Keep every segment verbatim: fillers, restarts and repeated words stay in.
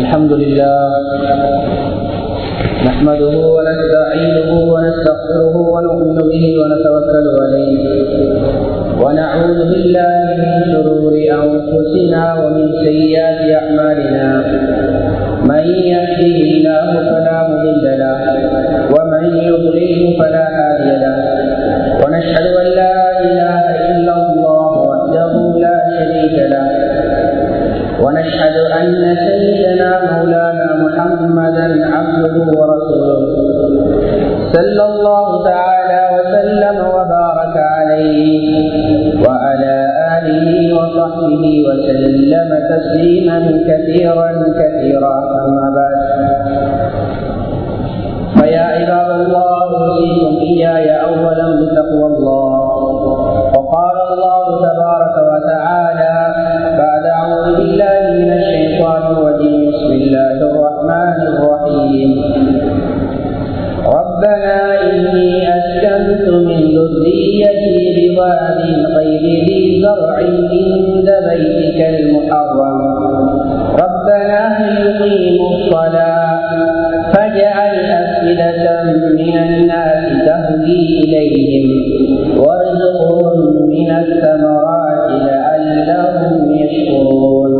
الحمد لله نحمده ونستعينه ونستغفره ونؤمن به ونتوكل عليه ونعوذ بالله من شرور أنفسنا ومن سيئات أعمالنا من يهده الله فلا مضل له ومن يضلل فلا هادي له ونشهد أن لا إله إلا الله وحده لا شريك له ونشهد أن سيدنا مولانا محمدا عبده ورسوله صلى الله تعالى وسلم وبارك عليه وعلى آله وصحبه وسلم تسليما كثيرا كثيرا أما بعد فيا عباد الله أوصيكم إياي أولا بتقوى الله. وقال الله تبارك وتعالى بعد أعوذ بالله من الشيطان الرجيم بسم الله الرحمن الرحيم ربنا إني أسكنت من ذريتي بواد غير ذي زرع عند بيتك المحرم ربنا ليقيموا الصلاة فاجعل أفئدة من الناس تهوي إليهم وارزقهم من الثمرات لعلهم يشكرون.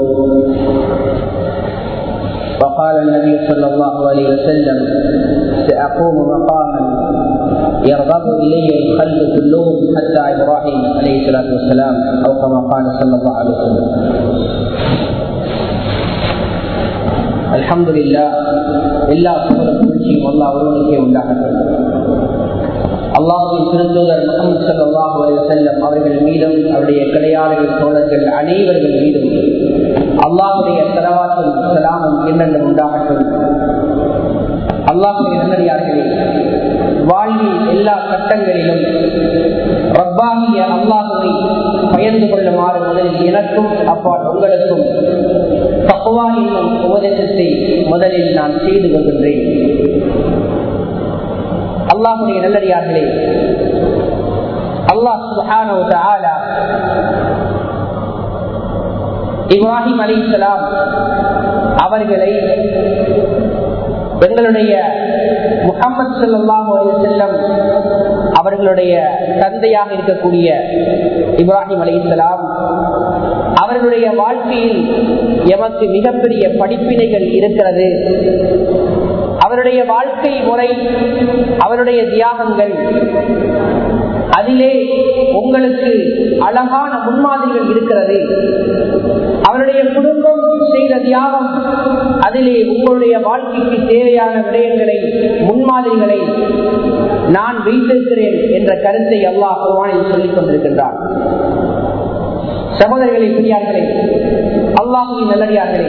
وقال النبي صلى الله عليه وسلم سأقوم مقاما يرغب إلي الخلق كلهم حتى إبراهيم عليه الصلاة والسلام أو كما قال صلى الله عليه وسلم. الحمد لله எல்லா புகழும் அல்லாஹ் ஒருவனுக்கே உண்டாகட்டும். அல்லாஹ்வின் திருத்தூதர் முஹம்மது ஸல்லல்லாஹு அலைஹி வஸல்லம் அவர்கள் மீதும் அவருடைய கிளையாளர்கள் தோழர்கள் அனைவர்கள் மீதும் அல்லாஹ்வுடைய ஸலவாத்தும் ஸலாமும் என்னென்றும் உண்டாகட்டும். அல்லாஹ்வின் நல்லடியார்களே, வாழ்வின் எல்லா கட்டங்களிலும் ரப்பாகிய அல்லாஹ்வை பயந்து கொள்ளுமாறு முதலில் எனக்கும் அப்பால் உங்களுக்கும் தக்வா என்னும் உபதேசத்தை முதலில் நான் செய்து கொள்கின்றேன். அல்லாஹ்வுடைய நல்லடியார்களே, அல்லாஹ் சுப்ஹானஹு வ தஆலா இப்ராஹிம் அலைஹிஸ்ஸலாம் அவர்களை எங்களுடைய முஹம்மது ஸல்லல்லாஹு அலைஹி வஸல்லம் அவர்களுடைய தந்தையாக இருக்கக்கூடிய இப்ராஹிம் அலைஹிஸ்ஸலாம் அவர்களுடைய வாழ்க்கையில் எமக்கு மிகப்பெரிய படிப்பினைகள் இருக்கிறது. அவருடைய வாழ்க்கை முறை, அவருடைய தியாகங்கள், அதிலே உங்களுக்கு அழகான முன்மாதிரிகள் இருக்கிறது. அவருடைய குடும்பம் செய்த தியாகம், அதிலே உங்களுடைய வாழ்க்கைக்கு தேவையான விடயங்களை, முன்மாதிரிகளை நான் வைத்திருக்கிறேன் என்ற கருத்தை அல்லாஹ் குர்ஆனில் சொல்லிக் கொண்டிருக்கின்றார். சகோதரர்களே, பெரியார்களே, அல்லாஹ்வின் நல்லடியார்களே,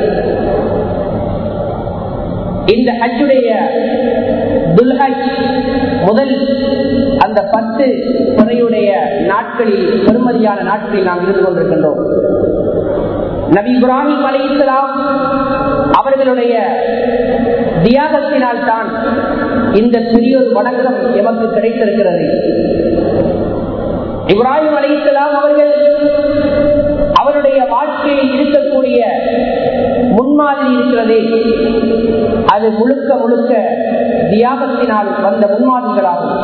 இந்த ஹஜ்ஜுடைய துல்ஹஜ் முதல் அந்த பத்து பிறையுடைய நாட்களில், பெருமதியான நாட்களில் நாம் இருந்து கொண்டிருக்கின்றோம். நபி இப்ராஹிம் அலைஹிஸ்ஸலாம் அவர்களுடைய தியாகத்தினால் தான் இந்த பெரியோர் வணக்கம் எமக்கு கிடைத்திருக்கிறது. இப்ராஹிம் அலைஹிஸ்ஸலாம் அவர்கள் அவருடைய வாழ்க்கையில் இருக்கக்கூடிய முன்மாதிரி இருக்கிறதே, அது முழுக்க முழுக்க தியாகத்தினால் வந்த முன்மாதிரிகளாகும்.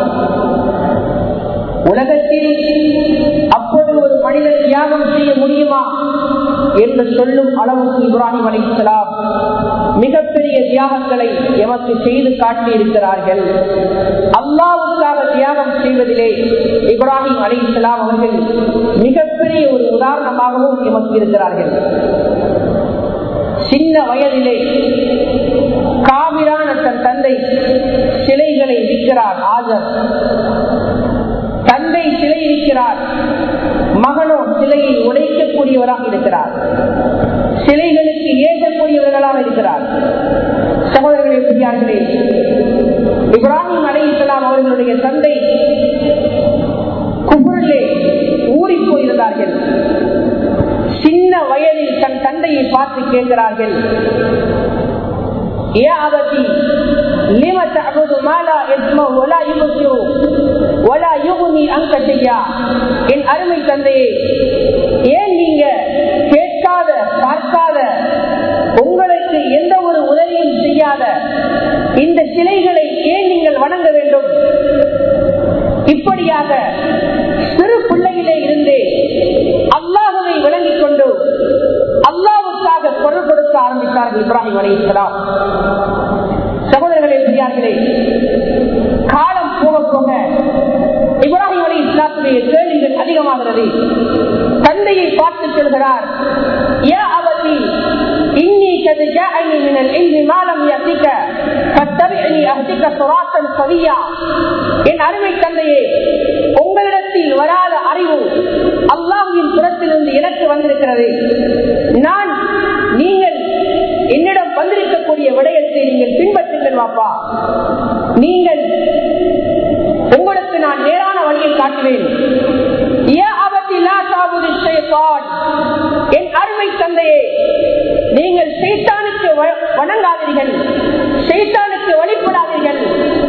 உலகத்தில் அப்போது ஒரு மனிதன் தியாகம் செய்ய முடியுமா என்று சொல்லும் அளவுக்கு இப்ராஹிம் அலைஹிஸ்ஸலாம் மிகப்பெரிய தியாகங்களை எமக்கு செய்து காட்டி இருக்கிறார்கள். அல்லாஹ்வுக்காக தியாகம் செய்வதிலே இப்ராஹிம் அலைஹிஸ்ஸலாம் அவர்கள் மிகப்பெரிய ஒரு உதாரணமாகவும் எமக்கு இருக்கிறார்கள். சின்ன வயதிலே காவிரான தன் தந்தை சிலைகளை விற்கிறார். ஆஜர் தந்தை சிலை இருக்கிறார், மகனோ சிலையை உடைக்கக்கூடியவராக இருக்கிறார், சிலைகளுக்கு ஏற்றக்கூடியவர்களாக இருக்கிறார். சகோதரர்களே, பெரியார்களே, இப்ராஹிம் அலைஹிஸ்ஸலாம் அவர்களுடைய தந்தை குஃப்ரிலே ஊறி போயிருந்தார்கள். சின்ன வயதில் தன் தந்தையை பார்த்து கேட்கிறார்கள், யா அபதி லிம தஅபுது மா லா யஸ்மஉ வ லா யுப்சிரு வ லா யுக்னி அன்க ஷையா. என் அருமை தந்தையே, ஏன் நீங்க கேட்காத, பார்க்காத, உங்களுக்கு எந்த இந்த சிலைகளை ஏன் நீங்கள் வணங்க வேண்டும்? இப்படியாக சிறு பிள்ளையிலே இருந்து அல்லாஹ்வை விளங்கிக் கொண்டு அல்லாஹ்வுக்காக குரல் கொடுக்க ஆரம்பித்தார்கள் இப்ராஹிம் அலைஹிஸ்ஸலாம். சகோதரர்களே, பெரியார்களே, காலம் போக போக இப்ராஹிம் அலைஹிஸ்ஸலாத்துடைய கேள்விகள் அதிகமாகிறது. தந்தையை பார்த்து சொல்கிறார், யா அபதி இன்னி கத் ஜாஅனி மினல் இல்மி மா லம் யதிக ஃபத்தபிஇனி அஹ்திக ஸிராத்தன் ஸவியா. என் அருமை தந்தையே, உங்களிடத்தில் வராத அறிவு அல்லாஹ்வின் புறத்திலிருந்து எனக்கு வந்திருக்கிறது. நான் நீங்கள் என்னிடம் வந்திருக்கக்கூடிய விடயத்தை நீங்கள் பின்பற்றுங்கள் வாப்பா. நீங்கள் உங்களுக்கு நான் நேரான வழியை காட்டுவேன். என் அருமை தந்தையே, நீங்கள் ஷைத்தானுக்கு வணங்காதீர்கள், ஷைத்தானுக்கு வழிபடாதீர்கள்.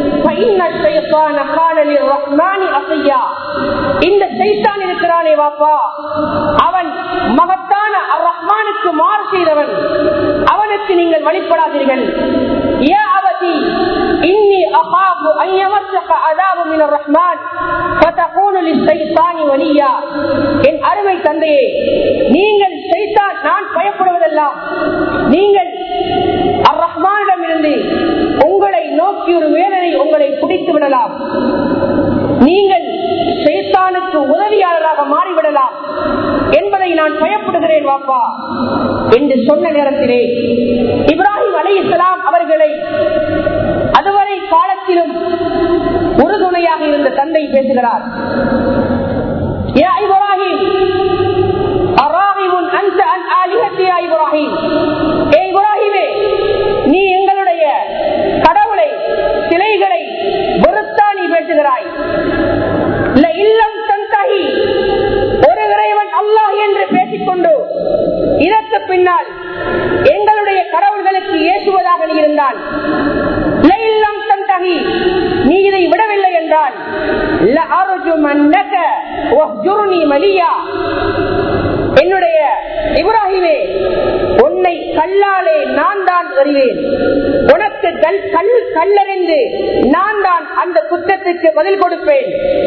இந்த ஷைத்தான் இருக்கிறானே வாப்பா, அவன் மகத்தான அர் ரஹ்மானுக்கு மாறு செய்தவன். அவனுக்கு நீங்கள் வழிபடாதீர்கள். யா அபதி இன்னி அகாஃபு அன் யமஸ்ஸக அஸாபு மினர் ரஹ்மான் ஃபதகூனு லிஷைத்தானி வலியா. என் அருமை தந்தையே, நீங்கள் ஷைத்தான், நான் பயப்படுவதெல்லாம் நீங்கள் அர் ரஹ்மானிடம் இருந்து உங்களை நோக்கி ஒரு வேதனை உங்களை பிடித்து விடலாம். நீங்கள் ஷைத்தானுக்கு உதவியாளராக மாறிவிடலாம் என்பதை நான் பயப்படுகிறேன் வாப்பா என்று சொன்ன நேரத்திலே இப்ராஹிம் அலைஹிஸ்ஸலாம் அவர்களை அதுவரை காலத்திலும் உறுதுணையாக இருந்த தந்தை பேசுகிறார். யா இப்ராஹிம் அராகிபுன் அன்த அன் ஆலிஹத்தி யா இப்ராஹிம். ஏ இப்ராஹிமே, நீ எங்களுடைய கடவுளை, சிலைகளை வெறுத்தா நீ பேசுகிறாய். இல்லம் தந்தஹி, ஒரு இறைவன் அல்லாஹ் என்று பேசிக்கொண்டு இதற்கு பின்னால் எங்களுடைய கடவுள்களுக்கு ஏசுவதாக நீ இருந்தால், இல்லம் தந்தஹி, நீ இதை விடவில்லை என்றால், லஅர்ஜுமன்னக வஹ்ஜுர்னி மலியா. என்னுடைய இப்ராஹிமே, உன்னை கல்லாலே நான் தான் அறிவேன். உனக்கு கல் கல்லறிந்து நான் தான் அந்த குற்றத்துக்கு பதில் கொடுப்பேன்.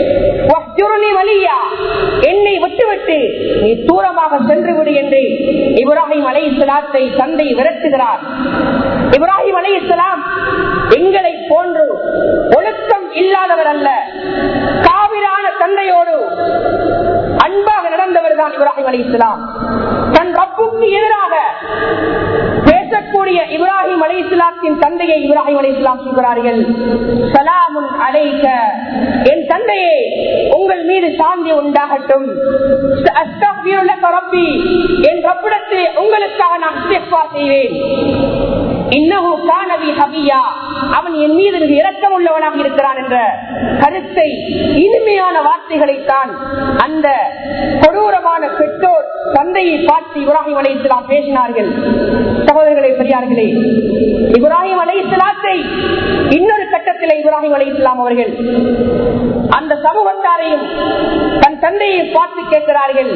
என்னை விட்டுவிட்டு நீ தூரமாக சென்று விடு என்று இப்ராஹிம் அலைஹிஸ்ஸலாத்தை தந்தை விரட்டுகிறார். இப்ராஹிம் அலைஹிஸ்ஸலாம் எங்களை போன்று ஒழுக்கம் இல்லாதவர் அல்ல. காவிரான தந்தையோடு அன்பாக நடந்தவர் தான் இப்ராஹிம் அலைஹிஸ்ஸலாம். தன் ரப்புக்கு எதிராக பேசக்கூடிய இப்ராஹிம் அலைஹிஸ்ஸலாத்தின் தந்தையை இப்ராஹிம் அலைஹிஸ்ஸலாம் சொல்கிறார்கள், சலாமுன் அலைக, என் தந்தையே உங்கள் மீது சாந்தி உண்டாகட்டும். அஸ்தக்பிரு லக ரப்பி, என் ரப்பிடத்திலே உங்களுக்காக நான் இஸ்திக்ஃபார் செய்வேன். இன்னஹு கான பி ஹபியா, அவன் என் மீது இரக்கம் உள்ளவனாக இருக்கிறான் என்ற கருத்தை, இனிமையான வார்த்தைகளைத்தான் அந்த கொடூரமான பெற்றோர் தந்தையை பார்த்து இப்ராஹிம் அலைஹிஸ்ஸலாம் பேசினார்கள். சகோதரர்களே, பெரியார்களே, இப்ராஹிம் அலைஹிஸ்ஸலாத்தை இன்னொரு கட்டத்தில் இப்ராஹிம் அலைஹிஸ்ஸலாம் அவர்கள் அந்த சமூகத்தாரையும் தன் தந்தையை பார்த்து கேட்கிறார்கள்,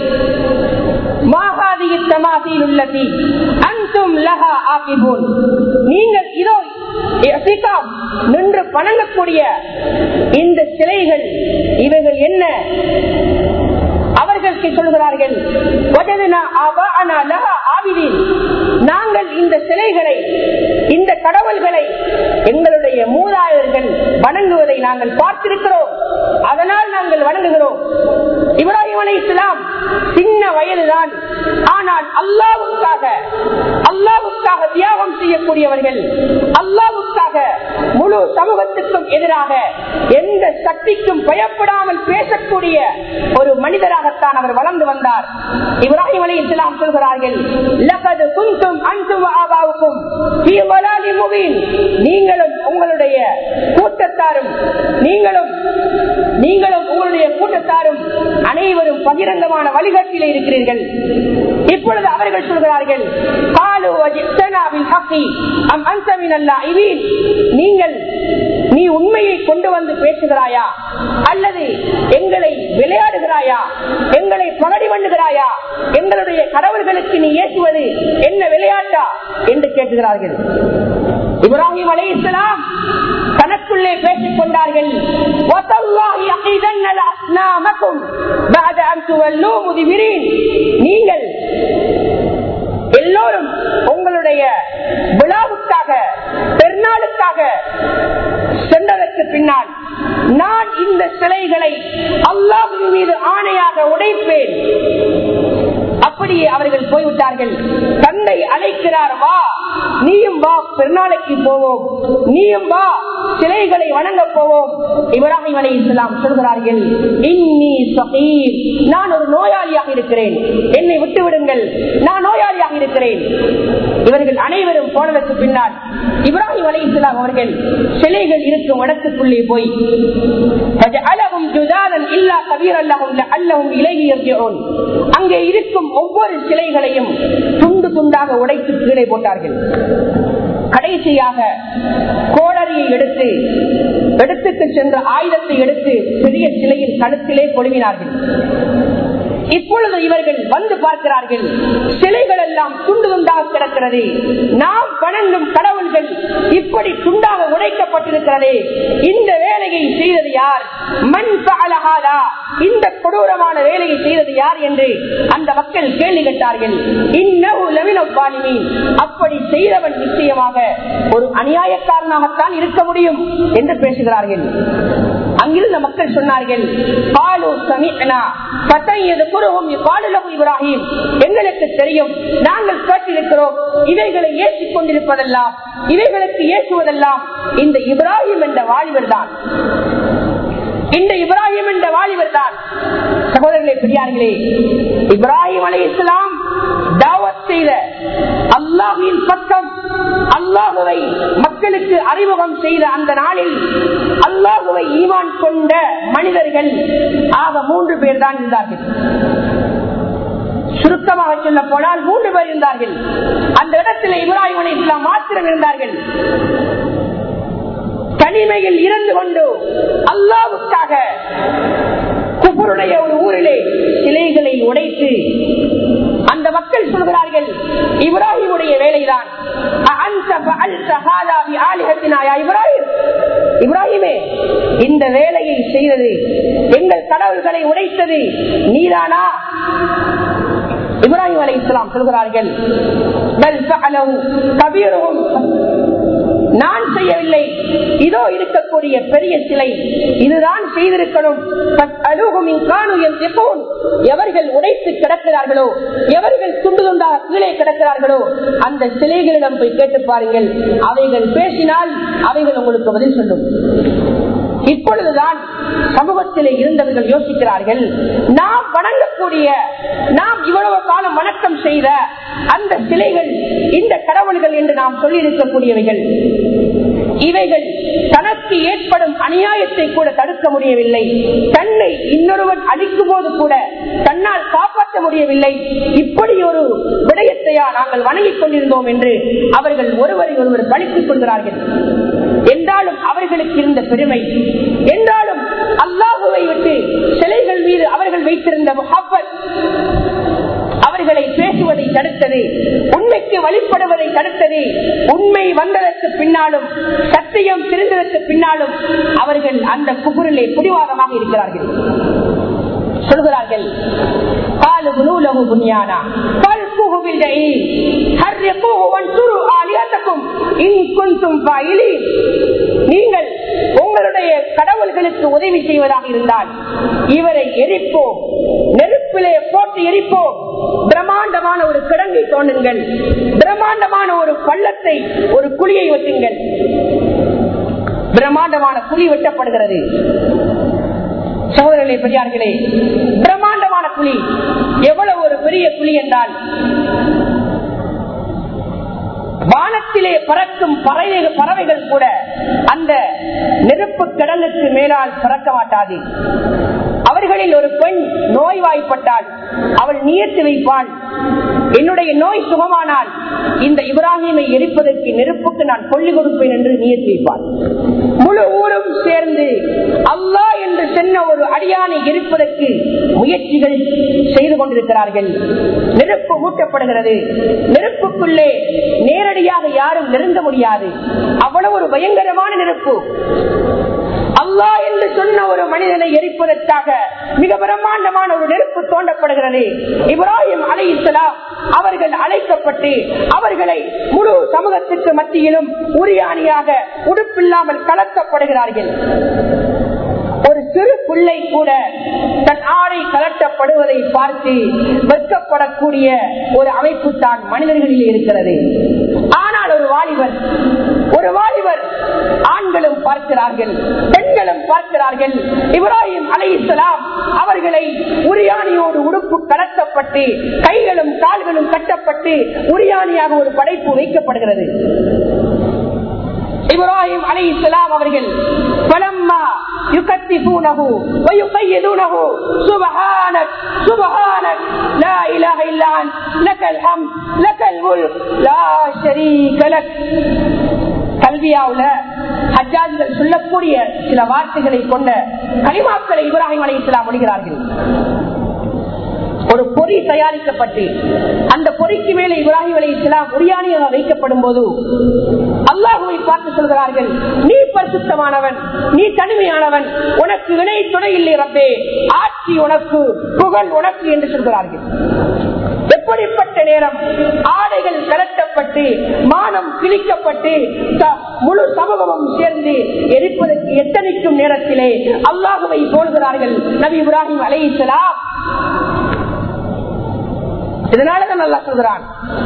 நீங்கள் இதோ நின்று வணங்கக்கூடிய இந்த சிலைகள், இவைகள் என்ன? அவர்கள் சொல்கிறார்கள், நாங்கள் இந்த சிலைகளை, இந்த கடவுள்களை எங்களுடைய மூதாதையர்கள் வணங்குவதை நாங்கள் பார்த்திருக்கிறோம், அதனால் நாங்கள் வணங்குகிறோம். இப்ராஹிம் அலைஹிஸ்ஸலாம் சின்ன வயதுதான், ஆனால் அல்லாஹ்வுக்காக அல்லாஹ்வுக்காக தியாகம் செய்யக்கூடியவர்கள், அல்லாஹ்வுக்காக முழு சமூகத்துக்கும் எதிராக எந்த சக்திக்கும் பயப்படாமல் பேசக்கூடிய ஒரு மனிதராகத்தான் அவர் வளர்ந்து வந்தார். இப்ராஹிம் அலைஹிஸ்ஸலாம் சொல்கிறார்கள், லகத் குன்தும் அன்தும் வஆபாவுக்கும் ஃபீ ضلال முபீன், நீங்களும் உங்களுடைய கூட்டத்தாரும் நீங்களும் நீங்களும் உங்களுடைய கூட்டத்தாரும் அனைவரும் பகிரங்கமான வழிகாட்டிலே இருக்கிறீர்கள். இப்பொழுது அவர்கள் சொல்கிறார்கள், காலு வஜித்தனா பில் ஹக்கி அம் அன்த மினல் லாயிபீன், நீங்கள் நீ உண்மையை கொண்டு வந்து பேசுகிறாயா அல்லது எங்களை விளையாடுகிறாயா, எங்களை பகடி பண்ணுகிறாயா, எங்களுடைய கடவுள்களுக்கு நீ ஏசுவது என்ன விளையாட்டா என்று கேட்கிறார்கள். இப்ராஹிம் அலைஹிஸ்ஸலாம் தனக்குள்ளே பேசிக் கொண்டார்கள், நீங்கள் எல்லோரும் உங்களுடைய விழாவுக்காக பெருநாளுக்காக சென்றதற்கு பின்னால் நான் இந்த சிலைகளை அல்லாஹ்வின் மீது ஆணையாக உடைப்பேன். அப்படியே அவர்கள் போய்விட்டார்கள். தந்தை அழைக்கிறார், வா நீயும் வா, பெருநாளைக்கு போவோம், நீயும் வா சிலைகளை வணங்க போவோம். இப்ராஹிம் அலைஹிஸ்ஸலாம் சொல்கிறார்கள், இன்னி ஸகீர், நான் ஒரு நோயாளியாக இருக்கிறேன், என்னை விட்டு விடுங்கள், நான் நோயாளியாக இருக்கிறேன். இவர்கள் அனைவரும் போனதற்கு பின்னால் இப்ராஹிம் அலைஹிஸ்ஸலாம் அவர்கள் சிலைகள் இருக்கும் இடத்துக்குள்ளே போய் அங்கே இருக்கும் ஒவ்வொரு சிலைகளையும் துண்டு துண்டாக உடைத்து கீழே போட்டார்கள். கடைசியாக கோடரியை எடுத்து எடுத்துக்கு சென்ற ஆயுதத்தை எடுத்து பெரிய சிலையின் கழுத்திலே கொழுவினார்கள். இப்பொழுது இவர்கள் வந்து பார்க்கிறார்கள், சிலைகள் எல்லாம் துண்டு துண்டாக கிடக்கிறது. நாம் வணங்கும் கடவுள்கள் இப்படி துண்டாக உடைக்கப்பட்டிருக்கிறது. இந்த வேலையை செய்தது யார்? மன் ஃபஅலஹாதா, இந்த கொடூரமான வேலையை செய்தது யார் என்று அந்த மக்கள் கேள்வி கேட்டார்கள். இன்னஹு லமின ஸாலிமீன், அப்படி செய்தவன் நிச்சயமாக ஒரு அநியாயக்காரனாகத்தான் இருக்க முடியும் என்று பேசுகிறார்கள். அங்கிருந்த மக்கள் சொன்னார்கள், காலு சமிஅனா ஃபதன் இப்ராஹிம், எங்களுக்கு தெரியும், நாங்கள் கேட்டிருக்கிறோம், இவைகளை ஏற்றிக் கொண்டிருப்பதெல்லாம், இவைகளுக்கு ஏற்றுவதெல்லாம் இந்த இப்ராஹிம் என்ற வாலிபர் தான், இந்த இப்ராஹிம் என்ற வாலிபர் தான். சகோதரர்களே, பெரியார்களே, இப்ராஹிம் அலைஹிஸ்ஸலாம் தாவத் செய்த அல்லாஹ்வின் பக்கம் அல்லாஹ்வை மக்களுக்கு அறிமுகம் செய்த அந்த நாளில் அல்லாஹ்வை ஈமான் கொண்ட மனிதர்கள் ஆக மூன்று பேர் தான் இருந்தார்கள். சுருக்கமாக சொல்ல போனால் மூன்று பேர் இருந்தார்கள். அந்த இடத்தில் இப்ராஹிம் அலைஹிஸ்ஸலாம் மாத்திரம் இருந்தார்கள். தனிமையில் இருந்து கொண்டு அல்லாஹ்வுக்காக குஃபருடைய ஒரு ஊரிலே சிலைகளை உடைத்து அந்த மக்கள் சொல்கிறார்கள், இப்ராஹிமுடைய வேலைதான். இப்ராஹிமே, இந்த வேலையை செய்தது, எங்கள் கடவுள்களை உடைத்தது நீதானா? இப்ராஹிம் அலைஹிஸ்ஸலாம் சொல்கிறார்கள், நான் செய்யவில்லை, இதோ இருக்கக்கூடிய பெரிய சிலை இதுதான் செய்திருக்கணும். எவர்கள் உடைத்து கிடக்கிறார்களோ, எவர்கள் துண்டு துண்டாக கீழே கிடக்கிறார்களோ அந்த சிலைகளிடம் போய் கேட்டு பாருங்கள், அவைகள் பேசினால் அவைகள் உங்களுக்கு பதில் சொல்லும். இப்பொழுதுதான் சமூகத்திலே இருந்தவர்கள் யோசிக்கிறார்கள், நாம் வணங்கக்கூடிய, நாம் இவ்வளவு காலம் வணக்கம் செய்த அந்த சிலைகள் இந்த கடவுள்கள் என்று நாம் சொல்லி இருக்கக்கூடியவைகள், இவைகள் தனக்கு ஏற்படும் அநியாயத்தை கூட தடுக்க முடியவில்லை, தன்னை இன்னொருவன் அழிக்கும் போது கூட தன்னால் காப்பாற்ற முடியவில்லை, இப்படி ஒரு விடயத்தையா நாங்கள் வணங்கிக் கொண்டிருந்தோம் என்று அவர்கள் ஒருவரை ஒருவர் பழித்துக் கொள்கிறார்கள். என்றாலும் அவர்களுக்கு இருந்த பெருமை, என்றாலும் அல்லாஹுவை விட்டு சிலைகள் மீது அவர்கள் வைத்திருந்த முஹப்பத் அவர்களை பேசுவதை தடுத்தது, உண்மைக்கு வழிபடுவதை தடுத்தது. உண்மை வந்ததற்கு பின்னாலும், சத்தியம் தெரிந்ததற்கு பின்னாலும் அவர்கள் அந்த குஃப்ரிலே பிடிவாதமாக இருக்கிறார்கள். சொல்கிறார்கள், நீங்கள் உங்களுடைய கடவுள்களுக்கு உதவி செய்வதாக இருந்தால் இவரை எரிப்போம், நெருப்பிலே போட்டு எரிப்போம். பிரம்மாண்டமான ஒரு கிடங்கை தோண்டுங்கள், பிரம்மாண்டமான ஒரு பள்ளத்தை, ஒரு குழியை வெட்டுங்கள். பிரம்மாண்டமான குழி வெட்டப்படுகிறது. சகோதரர்களே, பெரியார்களே, பிரம்மாண்டமான குழி, எவ்வளவு ஒரு பெரிய குழி என்றால் வானத்திலே பறக்கும் பறவைகள் கூட அந்த நெருப்பு கடலுக்கு மேலால் பறக்க மாட்டாது. அவர்களில் ஒரு பெண் நோய்வாய்ப்பட்டால் அவள் நியத்து வைப்பாள், என்னுடைய நோய் சுகமானால் இந்த இப்ராஹிமை எரிப்பதற்கு நெருப்புக்கு நான் கொள்ளி கொடுப்பேன் என்று நியத்து வைப்பாள். முழு ஊரும் சேர்ந்து அல்லாஹ் என்று சொன்ன ஒரு அடியானை எரிப்பதற்கு முயற்சிகள் செய்து கொண்டிருக்கிறார்கள். நெருப்பு ஊட்டப்படுகிறது, நெருப்புக்குள்ளே நேரடி நேரடியாக யாரும் நெருங்க முடியாது. அவ்வளவு ஒரு பயங்கரமான நெருப்பு. அல்லாஹ் என்று சொன்ன ஒரு மனிதனை எரிப்பதற்காக மிக பிரம்மாண்டமான ஒரு நெருப்பு தோண்டப்படுகிறது. இப்ராஹிம் அலைஹிஸ்ஸலாம் அவர்கள் அழைக்கப்பட்டு அவர்களை முழு சமூகத்திற்கு மத்தியிலும் உரியாணியாக உடுப்பில்லாமல் கலக்கப்படுகிறார்கள். ஒரு சிறு பிள்ளை கூட தன் ஆடை கலட்டப்படுவதை பார்த்து வெட்கப்படக்கூடிய ஒரு அமைப்பு தான் மனிதர்களில் இருக்கிறது. ஆனால் ஒரு வாலிபர் ஒரு வாலிபர் ஆண்களும் பார்க்கிறார்கள், பெண்களும் பார்க்கிறார்கள். இப்ராஹிம் அலைஹிஸ்ஸலாம் அவர்களை உரியாணியோடு உடுப்பு கலட்டப்பட்டு கைகளும் கால்களும் கட்டப்பட்டு உரியாணியாக ஒரு படைப்பு வைக்கப்படுகிறது. இப்ராஹிம் அலைஹிஸ்ஸலாம் அவர்கள் பலம்மா யுகத்திஃபூனஹு வ யுகய்யிதுனஹு சுப்ஹானக் சுப்ஹானக் லா இலாஹ இல்லா அன்த லக்கல் ஹம்த் லக்கல் முல்க் லா ஷரீக லக். கல்வியாவுல ஹஜ்ஜாஜிகள் சொல்லக்கூடிய சில வார்த்தைகளை கொண்ட கலிமாக்களை இப்ராஹிம் அலைஹிஸ்ஸலாம் மொழிகிறார்கள். ஒரு பொறி தயாரிக்கப்பட்டு அந்த பொறிக்கு மேலே இப்ராஹிம் அலைஹிஸ்ஸலாம் உரியாணியாக வைக்கப்படும் போது அல்லாஹ்வை பார்த்து சொல்கிறார்கள், நீ பரிசுத்தமானவன், நீ தனிமையானவன், உனக்கு இணை துணை இல்லை ரப்பே, ஆட்சி உனக்கு, புகழ் உனக்கு என்று சொல்கிறார்கள். எப்படிப்பட்ட நேரம் ஆடைகள் கலட்டப்பட்டு மானம் கிழிக்கப்பட்டு முழு சமூகமும் சேர்ந்து எரிப்பதற்கு எத்தனைக்கும் நேரத்திலே அல்லாஹ்வை போடுகிறார்கள் நபி இப்ராஹிம் அலைஹிஸ்ஸலாம். இதனாலதான் அல்லாஹ் சொல்கிறான்,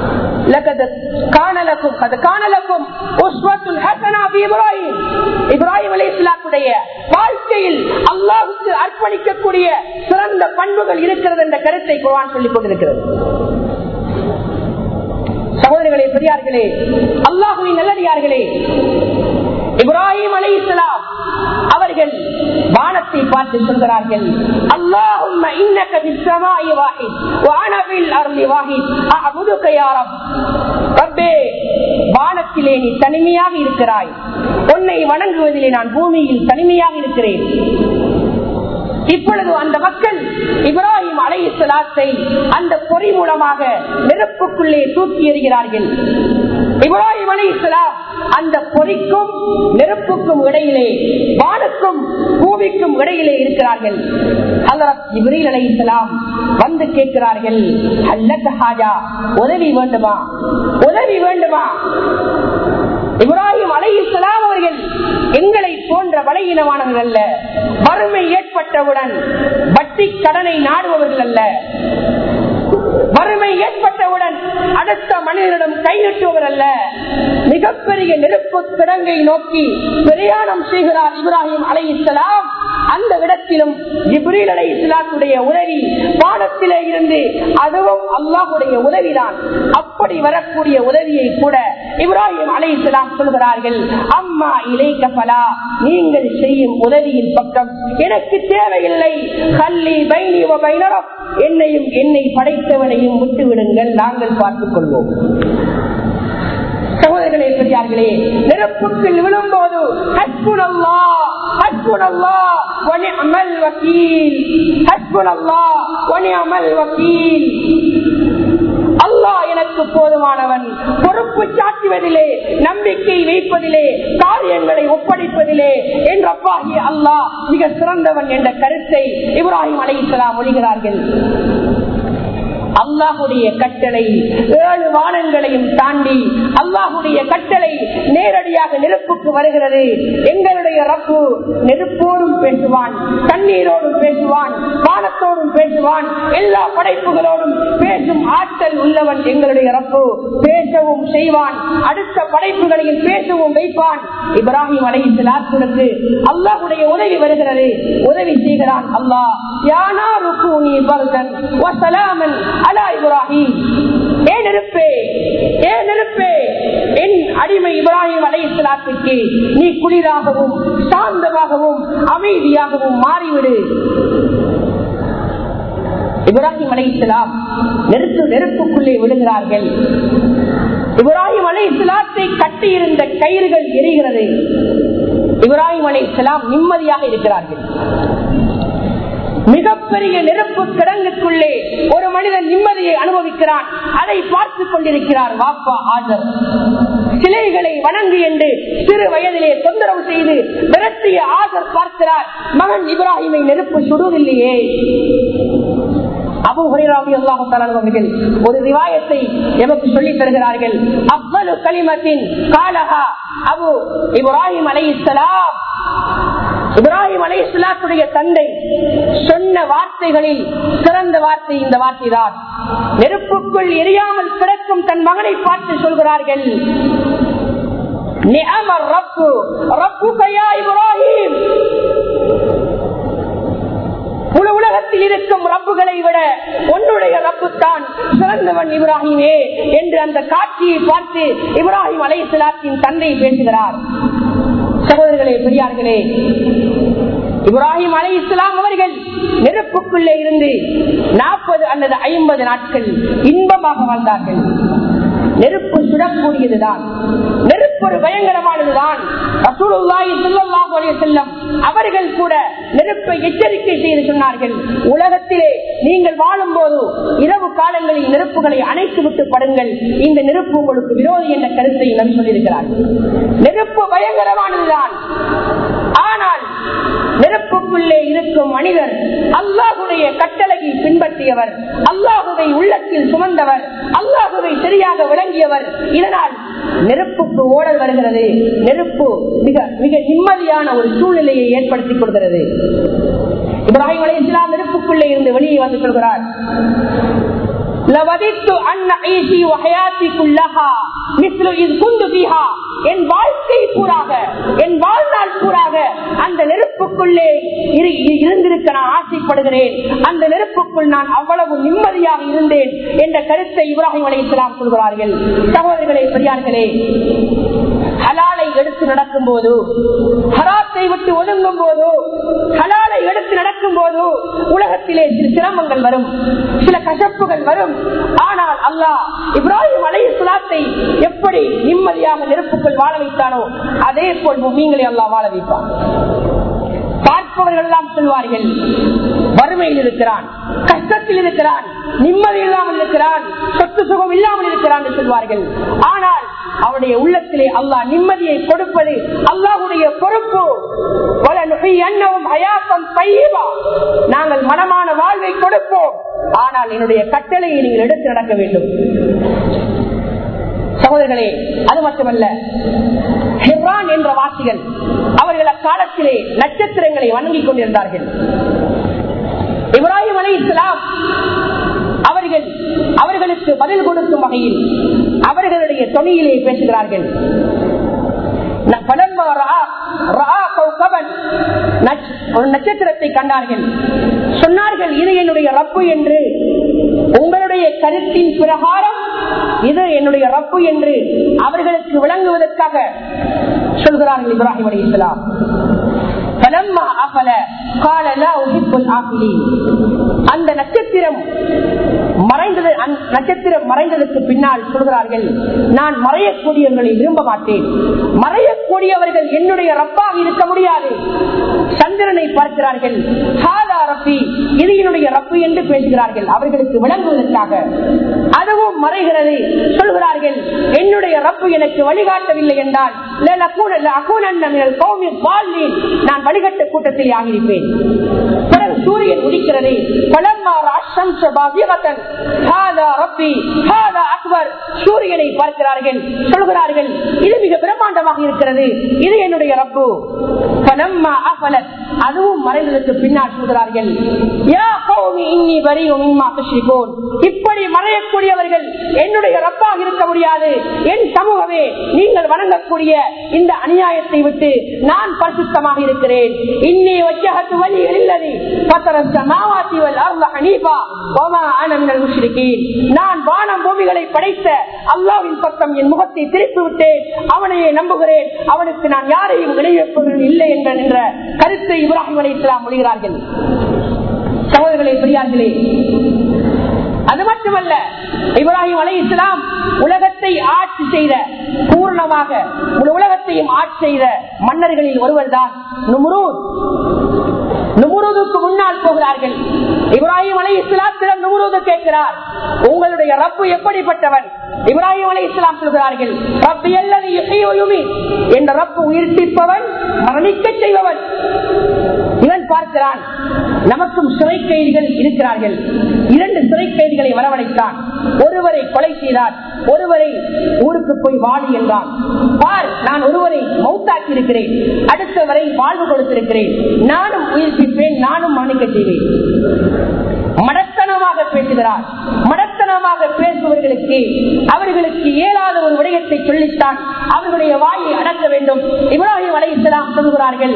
இப்ராஹிம் அலைஹிஸ்ஸலாத்துடைய வாழ்க்கையில் அல்லாஹ்வுக்கு அர்ப்பணிக்கக்கூடிய சிறந்த பண்புகள் இருக்கிறது என்ற கருத்தை குர்ஆன் சொல்லிக் கொண்டிருக்கிறது. சகோதரர்களே, பெரியார்களே, அல்லாஹ்வின் நல்லடியார்களே, இப்ராஹிம் அலைஹிஸ்ஸலாம் அவர்கள் வானத்தை பார்த்து சொல்கிறார்கள், அல்லாஹும்ம இன்னக ஃபிஸ் ஸமாஇ வாஹித் வ அனா ஃபில் அர்லி வாஹித் அஅபுதுக யா ரப். ரப்பே, வானத்திலே நீ தனிமையாக இருக்கிறாய், உன்னை வணங்குவதிலே நான் பூமியில் தனிமையாக இருக்கிறேன். இப்பொழுது அந்த மக்கள் இப்ராஹிம் அலைஹிஸ்ஸலாத்தை அந்த பொறி மூலமாக நெருப்புக்குள்ளே தூக்கி எறிகிறார்கள். இப்ராஹிம் அலைஹிஸ்ஸலாம் அந்த பொறிக்கும் நெருப்புக்கும் இடையிலே, வானுக்கும் பூமிக்கும் இடையிலே இருக்கிறார்கள். ஹஜ்ரத் ஜிப்ரீல் அலைஹிஸ்ஸலாம் வந்து கேட்கிறார்கள், அல்லக ஹாஜா, உதவி வேண்டுமா, உதவி வேண்டுமா? இப்ராஹிம் அலைஹிஸ்ஸலாம் அவர்கள் எங்களை போன்ற பலகீனமானவர்கள் அல்ல, வறுமை ஏற்பட்டவுடன் வட்டி கடனை நாடுபவர்கள் அல்ல, வறுமை ஏற்பட்டவுடன் அடுத்த மனிதனிடம் கையிட்டுவர் அல்ல. மிகப்பெரிய நெருப்பு கிடங்கை நோக்கி பிரயாணம் செய்கிறார் இப்ராஹிம் அலைஹிஸ்ஸலாம். அந்த இடத்திலும் ஜிப்ரீல் அலைஹிஸ்ஸலாத்துடைய உதவி வானத்திலே இருந்து, அதுவும் அல்லாஹ்வுடைய உதவிதான். அப்படி வரக்கூடிய உதவியை கூட இப்ராஹிம் அலைஹிஸ்ஸலாம் சொல்கிறார்கள், அம்மா இலைக்க பலா, நீங்கள் செய்யும் உதவியின் பக்கம் எனக்கு தேவையில்லை. கல்லி பைனி வ பைன ரப், என்னையும் என்னை படைத்தவனையும் விட்டு விடுங்கள், நாங்கள் பார்த்துக் கொள்வோம். சகோதரர்களே, பெரியார்களே, நெருப்புக்குள் விழும்போது ஹஸ்புனல்லாஹ் ஹஸ்புனல்லாஹ் வ நிஅமல் வகீல், ஹஸ்புனல்லாஹ் வ நிஅமல் வகீல். அல்லாஹ் எனக்கு போதுமானவன், பொறுப்பு சாட்டுவதிலே, நம்பிக்கை வைப்பதிலே, காரியங்களை ஒப்படைப்பதிலே என் ரப்பாகிய அல்லாஹ் மிக சிறந்தவன் என்ற கருத்தை இப்ராஹிம் அலைஹிஸ்ஸலாம் மொழிகிறார்கள். அல்லாஹுடைய கட்டளை ஏழு வானங்களையும் தாண்டி அல்லாஹுடைய கட்டளை நேரடியாக நெருப்புக்கு வருகிறது. எங்களுடைய ரப்பு நெருப்போடும் பேசுவான், தண்ணீரோடும் பேசுவான், வானத்தோடும் பேசுவான், எல்லா படைப்புகளோடும் பேசும் ஆற்றல் உள்ளவன் எங்களுடைய ரப்பு. பேசவும் செய்வான், அடுத்த படைப்புகளையும் பேசவும் வைப்பான். இப்ராஹிம் அலைஹிஸ்ஸலாத்துக்கு அல்லாஹுடைய உதவி வருகிறது, உதவி செய்கிறான் அல்லாஹ். யானா ருக்கூனி பர்தன் வ ஸலாமன் அலா இப்ராஹிம். ஏ நெருப்பே, ஏ நெருப்பே, என் அடிமை இப்ராஹிம் அலைஹிஸ்ஸலாத்துக்கு நீ குளிராகவும் சாந்தமாகவும் அமைதியாகவும் மாறிவிடு. இப்ராஹிம் அலைஹிஸ்ஸலாம் நெருப்பு நெருப்புக்குள்ளே விழுகிறார்கள். இப்ராஹிம் அலைஹிஸ்ஸலாத்தை கட்டியிருந்த கயிறுகள் எரிகிறது. இப்ராஹிம் அலைஹிஸ்ஸலாம் நிம்மதியாக இருக்கிறார்கள். மிக பெரிய நெருப்பு கிடங்குக்குள்ளே ஒரு மனிதன் நிம்மதியை அனுபவிக்கிறான். அதை பார்த்து கொண்டிருக்கிறார் வாப்பா ஆஜர். சிலைகளை வணங்கு என்று சிறு வயதிலே தொந்தரவு செய்து விரட்டிய ஆஜர் பார்க்கிறார், மகன் இப்ராஹிமை நெருப்பு சுடுவதில்லையே. அபூ ஹுரைரா ரலியல்லாஹு தஆலா அவர்கள் ஒரு ரிவாயத்தை எமக்கு சொல்லி தருகிறார்கள். அஃலு கலிமத்தின் காலஹா அபூ இப்ராஹிம் அலைஹிஸ்ஸலாம், இப்ராஹிம் அலைஹிஸ்ஸலாத்துடைய தந்தை சொன்ன வார்த்தைகளில் சிறந்த வார்த்தை இந்த வார்த்தை தான். நெருப்புக்குள் எரியாமல் கிடக்கும் தன் மகனை பார்த்து சொல்கிறார்கள், நிஅமர் ரப்பு ரப்புக யா இப்ராஹிம், முழு உலகத்தில் இருக்கும் ரப்புகளை விட உன்னுடைய ரப்பு தான் சிறந்தவன் இப்ராஹிமே என்று அந்த காட்சியை பார்த்து இப்ராஹிம் அலைஹிஸ்ஸலாத்தின் தந்தை பேசுகிறார். சகோதரர்களே, பெரியார்களே, இப்ராஹிம் அலைஹிஸ்ஸலாம் அவர்கள் நெருப்புக்குள்ளே இருந்து நாற்பது அல்லது ஐம்பது நாட்கள் இன்பமாக வாழ்ந்தார்கள். நெருப்பு சுடக்கூடியதுதான், நெருப்பு ஒரு பயங்கரமானதுதான். ரசூலுல்லாஹி ஸல்லல்லாஹு அலைஹி வஸல்லம் அவர்கள் கூட நெருப்பை எச்சரிக்கை செய்து சொன்னார்கள், உலகத்திலே நீங்கள் வாழும் போது இரவு காலங்களில் நெருப்புகளை அணைத்து விட்டு படுங்கள், இந்த நெருப்பு உங்களுக்கு விரோதி என்ற கருத்தை நபி சொல்லியிருக்கிறார்கள். நெருப்பு பயங்கரமானதுதான். ஆனால் நெருப்புக்குள்ளே இருக்கும் மனிதர் அல்லாஹுடைய கட்டளையை பின்பற்றியவர், அல்லாஹுவை உள்ளத்தில் சுமந்தவர், அல்லாஹுவை சரியாக விளங்கியவர். இதனால் நெருப்புக்கு ஓடல் வருகிறது. நெருப்பு மிக மிக நிம்மதியான ஒரு சூழ்நிலையை ஏற்படுத்திக் கொடுக்கிறது. இப்ராஹிம் அலைஹிஸ்ஸலாம் நெருப்புக்குள்ளே இருந்து வெளியே வந்து சொல்கிறார், என் வாழ்க்கை பூராக, என் வாழ்நாள் பூராக அந்த நெருப்புக்குள்ளே இருந்திருக்க நான் ஆசைப்படுகிறேன். அந்த நெருப்புக்குள் நான் அவ்வளவு நிம்மதியாக இருந்தேன் என்ற கருத்தை இப்ராஹிம் அலைஹிஸ்ஸலாம் சொல்கிறார்கள். சகோதரர்களே, பெரியார்களே, ஹலாலை எடுத்து நடக்கும் போது, ஹராத்தை விட்டு ஒதுங்கும் போது, ஹலாலை எடுத்து நடக்கும் போது உலகத்திலே சில சிரமங்கள் வரும், சில கசப்புகள் வரும். ஆனால் அல்லாஹ் இப்ராஹிம் அலைஹிஸ்ஸலாத்தை எப்படி நிம்மதியாக நெருப்புக்குள் வாழ வைத்தானோ அதே போல் முஃமின்களை அல்லாஹ் வாழ வைப்பான். பார்ப்பவர்கள் எல்லாம் சொல்வார்கள், வறுமையில் இருக்கிறான், கஷ்டத்தில் இருக்கிறான், நிம்மதி இல்லாமல் இருக்கிறான், சொத்து சுகம் இல்லாமல் இருக்கிறான் என்று சொல்வார்கள். ஆனால் அவருடைய உள்ளத்திலே அல்லாஹ் நிம்மதியை கொடுப்பது அல்லாஹ்வுடைய பொறுப்பு. நாங்கள் மனமான வாழ்வை கொடுப்போம், ஆனால் என்னுடைய கட்டளையை நீங்கள் எடுத்து நடக்க வேண்டும். சகோதரர்களே, அது மட்டுமல்ல, ஹிர்ரான் என்ற வாசிகள் அவர்கள் அக்காலத்திலே நட்சத்திரங்களை வணங்கிக் கொண்டிருந்தார்கள். இப்ராஹிம் அலைஹிஸ்ஸலாம் அவர்கள் அவர்களுக்கு பதில் கொடுக்கும் வகையில் அவர்களுடைய தொனியிலே பேசுகிறார்கள். ஒரு நட்சத்திரத்தை கண்டார்கள், சொன்னார்கள், இது என்னுடைய ரப்பு என்று. உங்களுடைய கருத்தின் பிரகாரம் இது என்னுடைய ரப்பு என்று அவர்களுக்கு விளங்குவதற்காக சொல்கிறார்கள் இப்ராஹிம் அலைஹிஸ்ஸலாம். அந்த நட்சத்திரம் மறைந்தது, நட்சத்திரம் மறைந்ததற்கு பின்னால் சொல்கிறார்கள், நான் மறையக்கூடியவர்களை விரும்ப மாட்டேன். மறையக்கூடியவர்கள் என்னுடைய ரப்பாக இருக்க முடியாது. சந்திரனை பார்க்கிறார்கள், இது என்னுடைய ரப்பு என்று பேசுகிறார்கள் அவர்களுக்கு விளங்குவதற்காக. அதுவும் மறைகிறது. சொல்கிறார்கள், என்னுடைய ரப்பு எனக்கு வழிகாட்டவில்லை என்றால் நான் வழிகட்ட கூட்டத்தில் ஆகியிருப்பேன். பிறகு சூரியன் உதிக்கிறது. சூரியனை பார்க்கிறார்கள், சொல்கிறார்கள், இது மிக பிரம்மாண்டமாக இருக்கிறது, இது என்னுடைய ரப்பு. அதுவும் மறைந்ததற்கு பின்னால் சொல்கிறார்கள், இப்படி மறையக்கூடியவர்கள் என்னுடைய ரப்பாக இருக்க முடியாது. என் சமூகமே, நீங்கள் வணங்கக்கூடிய இந்த அநியாயத்தை விட்டு நான் பரிசுத்தமாக இருக்கிறேன். இன்னி வஜ்ஜஹது வலியல் இல்லதி ஃபதரஸ் ஸமாவாதி வல் அர்த ஹனீஃபா வமா அன மினல் முஷ்ரிகீன். நான் வானம் பூமிகளை படைத்த அல்லாஹ்வின் பக்கம் என் முகத்தை திருப்பி விட்டேன். அவனையே நம்புகிறேன். அவனுக்கு நான் யாரையும் இணைப்பவர்கள் இல்லை என்ற கருத்தை இப்ராஹிம் அலைஹிஸ்ஸலாம் மொழிகிறார்கள். சகோதரர்களே, பெரியார்களே, அது மட்டுமல்ல, இப்ராஹிம் அலைஹிஸ்ஸலாம் உலகத்தை ஆட்சி செய்த, பூர்ணமாக உலகத்தையும் ஆட்சி செய்த மன்னர்களில் ஒருவர் தான் நும்ரூத். நும்ரூதுக்கு முன்னால் போகிறார்கள். இப்ராஹிம் அலைஹிஸ்ஸலாத்திடம் நம்ரூத் கேட்கிறார், உங்களுடைய ரப்பு எப்படிப்பட்டவன்? இப்ராஹிம் அலைஹிஸ்ஸலாம் சொல்கிறார்கள், ரப்பி அல்லதி யுஹ்யி வ யுமீத், என்ற ரப்பு உயிர்ப்பிப்பவன் மரணிக்க செய்பவன். இவன் பார்க்கிறான், நமக்கும் சிறை கைதிகள் இருக்கிறார்கள். இரண்டு சிறை கைதிகளை வரவழைத்தான். ஒருவரை கொலை செய்தான், ஒருவரை ஊருக்கு போய் வாழி என்றான். பார், நான் ஒருவரை மௌத்தாக்கி இருக்கிறேன், அடுத்தவரை வாழ்வு கொடுத்திருக்கிறேன், நானும் உயிர்ப்பிப்பேன், நானும் மரணிக்க செய்வேன். மடத்தனமாக பேசுகிறார். மடத்தனமாக பேசுபவர்களுக்கு அவர்களுக்கு இயலாத ஒரு விடயத்தை சொல்லித்தான் அவர்களுடைய வாயை அடக்க வேண்டும். இப்ராஹிம் அலைஹிஸ்ஸலாம் சொல்கிறார்கள்,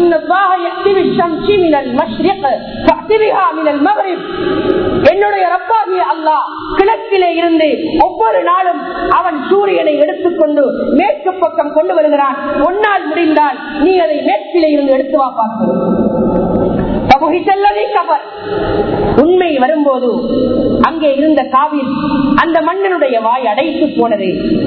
என்னுடைய ரப்பாகிய அல்லாஹ் கிழக்கிலே இருந்து ஒவ்வொரு நாளும் அவன் சூரியனை எடுத்துக்கொண்டு மேற்கு பக்கம் கொண்டு வருகிறான். ஒன்னால் முடிந்தால் நீ அதை மேற்கிலே இருந்து எடுத்து வா பார்க்கிறோம். உண்மை வரும்போது அங்கே இருந்த காவிர் அந்த மன்னனுடைய வாய் அடைத்து போனது.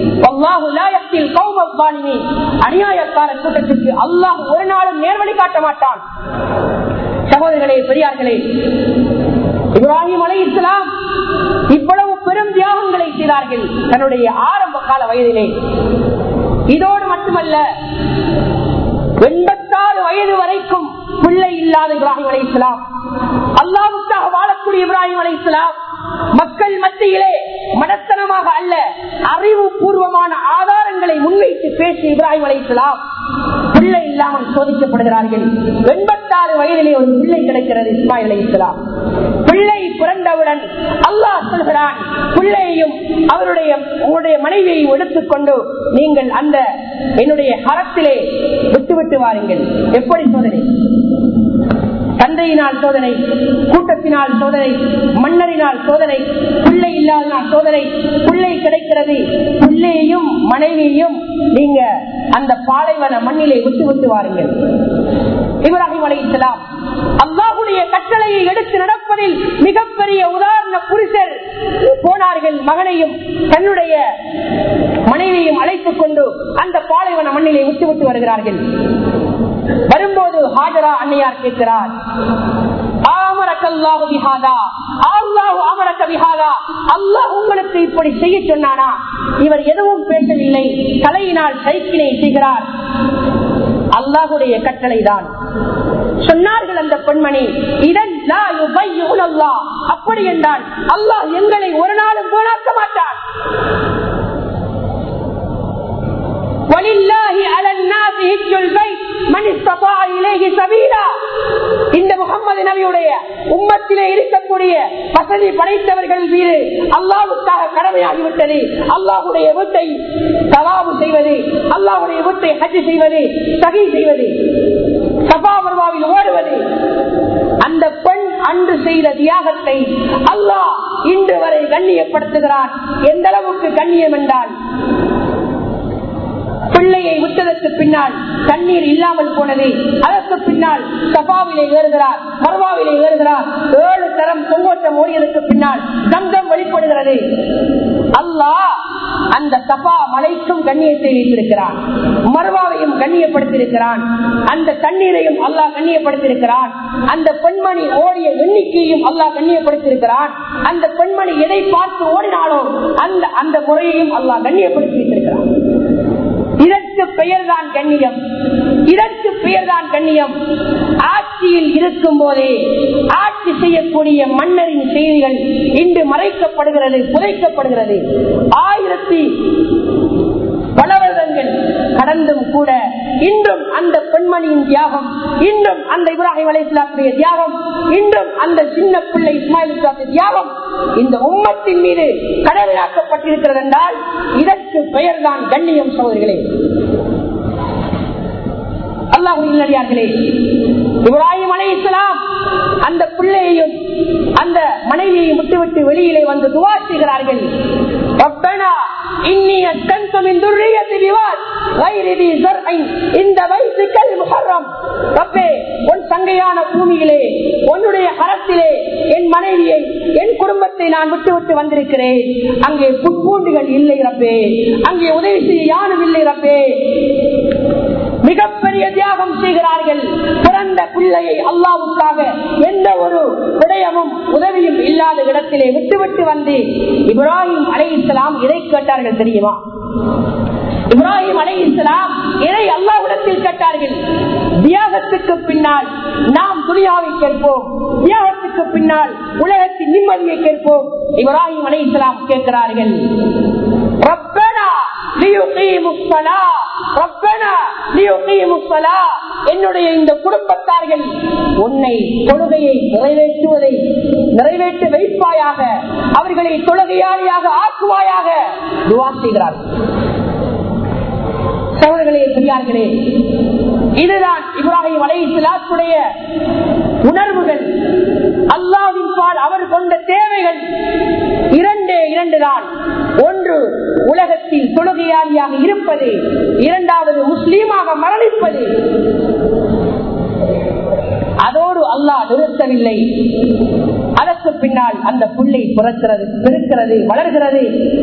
அநியாயக்கார கூட்டத்துக்கு அல்லாஹ் ஒரு நாளும் நேர்வழி காட்ட மாட்டான். சகோதரர்களே, பெரியார்களே, இப்ராஹிம் அலைஹிஸ்ஸலாம் இவ்வளவு பெரும் தியாகங்களை செய்தார்கள் தன்னுடைய ஆரம்ப கால வயதிலே. இதோடு மட்டுமல்ல, எண்பத்தாறு வயது வரைக்கும் பிள்ளை இல்லாத இப்ராஹிம் அலைஹிஸ்ஸலாம், அல்லாஹ்வுக்காக வாழக்கூடிய இப்ராஹிம் அலைஹிஸ்ஸலாம், மக்கள் மத்தியிலே மடத்தனமாக அல்ல, அறிவு பூர்வமான ஆதாரங்களை முன்வைத்து பேசி இப்ராஹிம் அலைஹிஸ்ஸலாம் பிள்ளை இல்லாமல் சோதிக்கப்படுகிறார்கள். எண்பத்தாறு வயதிலே ஒரு பிள்ளை கிடைக்கிறது இஸ்மாயில் அலைஹிஸ்ஸலாம். பிள்ளை பிறந்தவுடன் அல்லாஹ் சொல்கிறான், பிள்ளையையும் அவருடைய உங்களுடைய மனைவியையும் எடுத்துக்கொண்டு நீங்கள் அந்த என்னுடைய கரத்திலே விட்டுவிட்டு வாருங்கள். எப்படி சோதனை? தந்தையினால் சோதனை, கூட்டத்தினால் சோதனை, மன்னரினால் சோதனை, பிள்ளை இல்லாதனால் சோதனை. பிள்ளை கிடைக்கிறது, பிள்ளையையும் மனைவியையும் நீங்க அந்த பாலைவன மண்ணிலே விட்டு விட்டு வாருங்கள். இப்ராஹிம் அலைஹிஸ்ஸலாம் அல்லாஹ்வுடைய கட்டளையை எடுத்து நடப்பதில் மிகப்பெரிய உதாரண புருஷர். போனார்கள், மகனையும் தன்னுடைய மனைவியையும் அழைத்துக் கொண்டு அந்த பாலைவன மண்ணிலே விட்டு விட்டு வருகிறார்கள். வரும்போது ஹாஜரா அன்னையார் கேட்கிறார், அல்லாஹ் உங்களுக்கு இப்படி செய்ய சொன்னானா? இவர் எதுவும் பேசவில்லை, தலையினால் சைக்கிளை செய்கிறார். அல்லாஹுடைய கட்டளை தான் சொன்னார்கள் அந்த பெண்மணி. இதன் அப்படி என்றால் அல்லாஹ் எங்களை ஒரு நாளும் போனாக்க மாட்டான். இந்த முகம்மது நபியுடைய உம்மத்திலே இருக்கக்கூடிய வசதி படைத்தவர்கள் மீது அல்லாஹ்வுக்காக கடமையாகிவிட்டது. அல்லாஹ்வுடைய வீட்டை தவாஃப் செய்வது, அல்லாஹ்வுடைய வீட்டை ஹஜ் செய்வது, சகீ செய்வது, சஃபா மர்வாவில் ஓடுவது. அந்த பெண் அன்று செய்த தியாகத்தை அல்லாஹ் இன்று வரை கண்ணியப்படுத்துகிறான். எந்த அளவுக்கு கண்ணியம் என்றால், பிள்ளையை விட்டதற்கு பின்னால் தண்ணீர் இல்லாமல் போனது. அதற்கு பின்னால் சஃபாவிலே ஏறுகிறார், மர்வாவிலே ஏறுகிறார். ஏழு தரம் தொங்கோட்டம் ஓடியதற்கு பின்னால் தங்கம் வெளிப்படுகிறது. அல்லாஹ் அந்த சஃபா மலைக்கும் கண்ணியத்தை வைத்திருக்கிறான், மர்வாவையும் கண்ணியப்படுத்தியிருக்கிறான், அந்த தண்ணீரையும் அல்லாஹ் கண்ணியப்படுத்தியிருக்கிறான். அந்த பெண்மணி ஓடிய எண்ணிக்கையும் அல்லாஹ் கண்ணியப்படுத்தியிருக்கிறான். அந்த பெண்மணி எதை பார்த்து ஓடினாலோ அந்த அந்த முறையையும் அல்லாஹ் கண்ணியப்படுத்தி வைத்திருக்கிறான். இதற்கு பெயர் தான் கண்ணியம், இதற்கு பெயர் தான் கண்ணியம். ஆட்சியில் இருக்கும் போதே ஆட்சி செய்யக்கூடிய மன்னரின் செய்திகள் இன்று மறைக்கப்படுகிறது, புதைக்கப்படுகிறது. ஆயிரத்தி பல வருடங்கள் கடந்தும் கூட இன்றும் அந்த பெண்மணியின் தியாகம், இன்றும் அந்த இப்ராஹிம் அலைஹிஸ்ஸலாத்துடைய தியாகம், இன்றும் அந்த சின்ன பிள்ளை இஸ்மாயில் அலைஹிஸ்ஸலாத்துடைய தியாகம் இந்த உம்மத்தின் மீது கடமையாக்கப்பட்டிருக்கிறது என்றால் இதற்கு பெயர் தான் கண்ணியம். சகோதரர்களே, அல்லாஹ்வின் நல்லடியார்களே, இப்ராஹிம் அலைஹிஸ்ஸலாம் அந்த பிள்ளையையும் அந்த மனைவியையும் விட்டுவிட்டு வெளியிலே வந்து துஆ செய்கிறார்கள். ரப்பனா இன்னி அஸ்கன்து மின் துர்ரியத்தி பிவாத் கைரி தி ஸர்இன் இந்த பைத்திகல் முஹர்ரம். ரப்பே, உன் சங்கையான பூமியிலே உன்னுடைய கரத்திலே என் மனைவியை என் குடும்பத்தை நான் விட்டுவிட்டு வந்திருக்கிறேன். அங்கே புட்பூண்டுகள் இல்லை ரப்பே, அங்கே உதவி செய்ய யாரும் இல்லை ரப்பே. மிகப்பெரிய தியாகம் செய்கிறார்கள். பிறந்த அந்த பிள்ளையை அல்லாஹ்வுக்காக எந்த ஒரு விடயமும் உதவியும் இல்லாத இடத்திலே விட்டுவிட்டு வந்து இப்ராஹிம் அலைஹிஸ்ஸலாம் இதை கேட்டார்கள் தெரியுமா? இப்ராஹிம் அலைஹிஸ்ஸலாம் இதை அல்லாஹ்விடத்தில் கேட்டார்கள். தியாகத்துக்கு பின்னால் நாம் துனியாவை கேட்போம், தியாகத்துக்கு பின்னால் உலகத்தின் நிம்மதியை கேட்போம். இப்ராஹிம் அலைஹிஸ்ஸலாம் கேட்கிறார்கள், ரப்பனா லியுகீமுஸ் ஸலாத், ரப்பனா லியுகீமுஸ் ஸலாத், என்னுடைய இந்த குடும்பத்தார்கள் உன்னை தொழுகையை நிறைவேற்றுவதை நிறைவேற்ற வைப்பாயாக, அவர்களை தொழுகையாளியாக ஆக்குவாயாக துஆ செய்கிறார்கள். சகோதரர்களே, பெரியார்களே, இதுதான் இப்ராஹிம் அலைஹிஸ்ஸலாத்துடைய உணர்வுகள். அல்லாஹ்வின் பால் அவர் கொண்ட தேவைகள் இரண்டே இரண்டு தான். ஒன்று உலகத்தில் தொழுகையாளியாக இருப்பது, இரண்டாவது முஸ்லீமாக மரணிப்பது. அதோடு அல்லாஹ் நிறுத்தவில்லை. அதற்கு பின்னால் அந்த புள்ளை பிறக்கிறது, பெருக்கிறது, வளர்கிறது.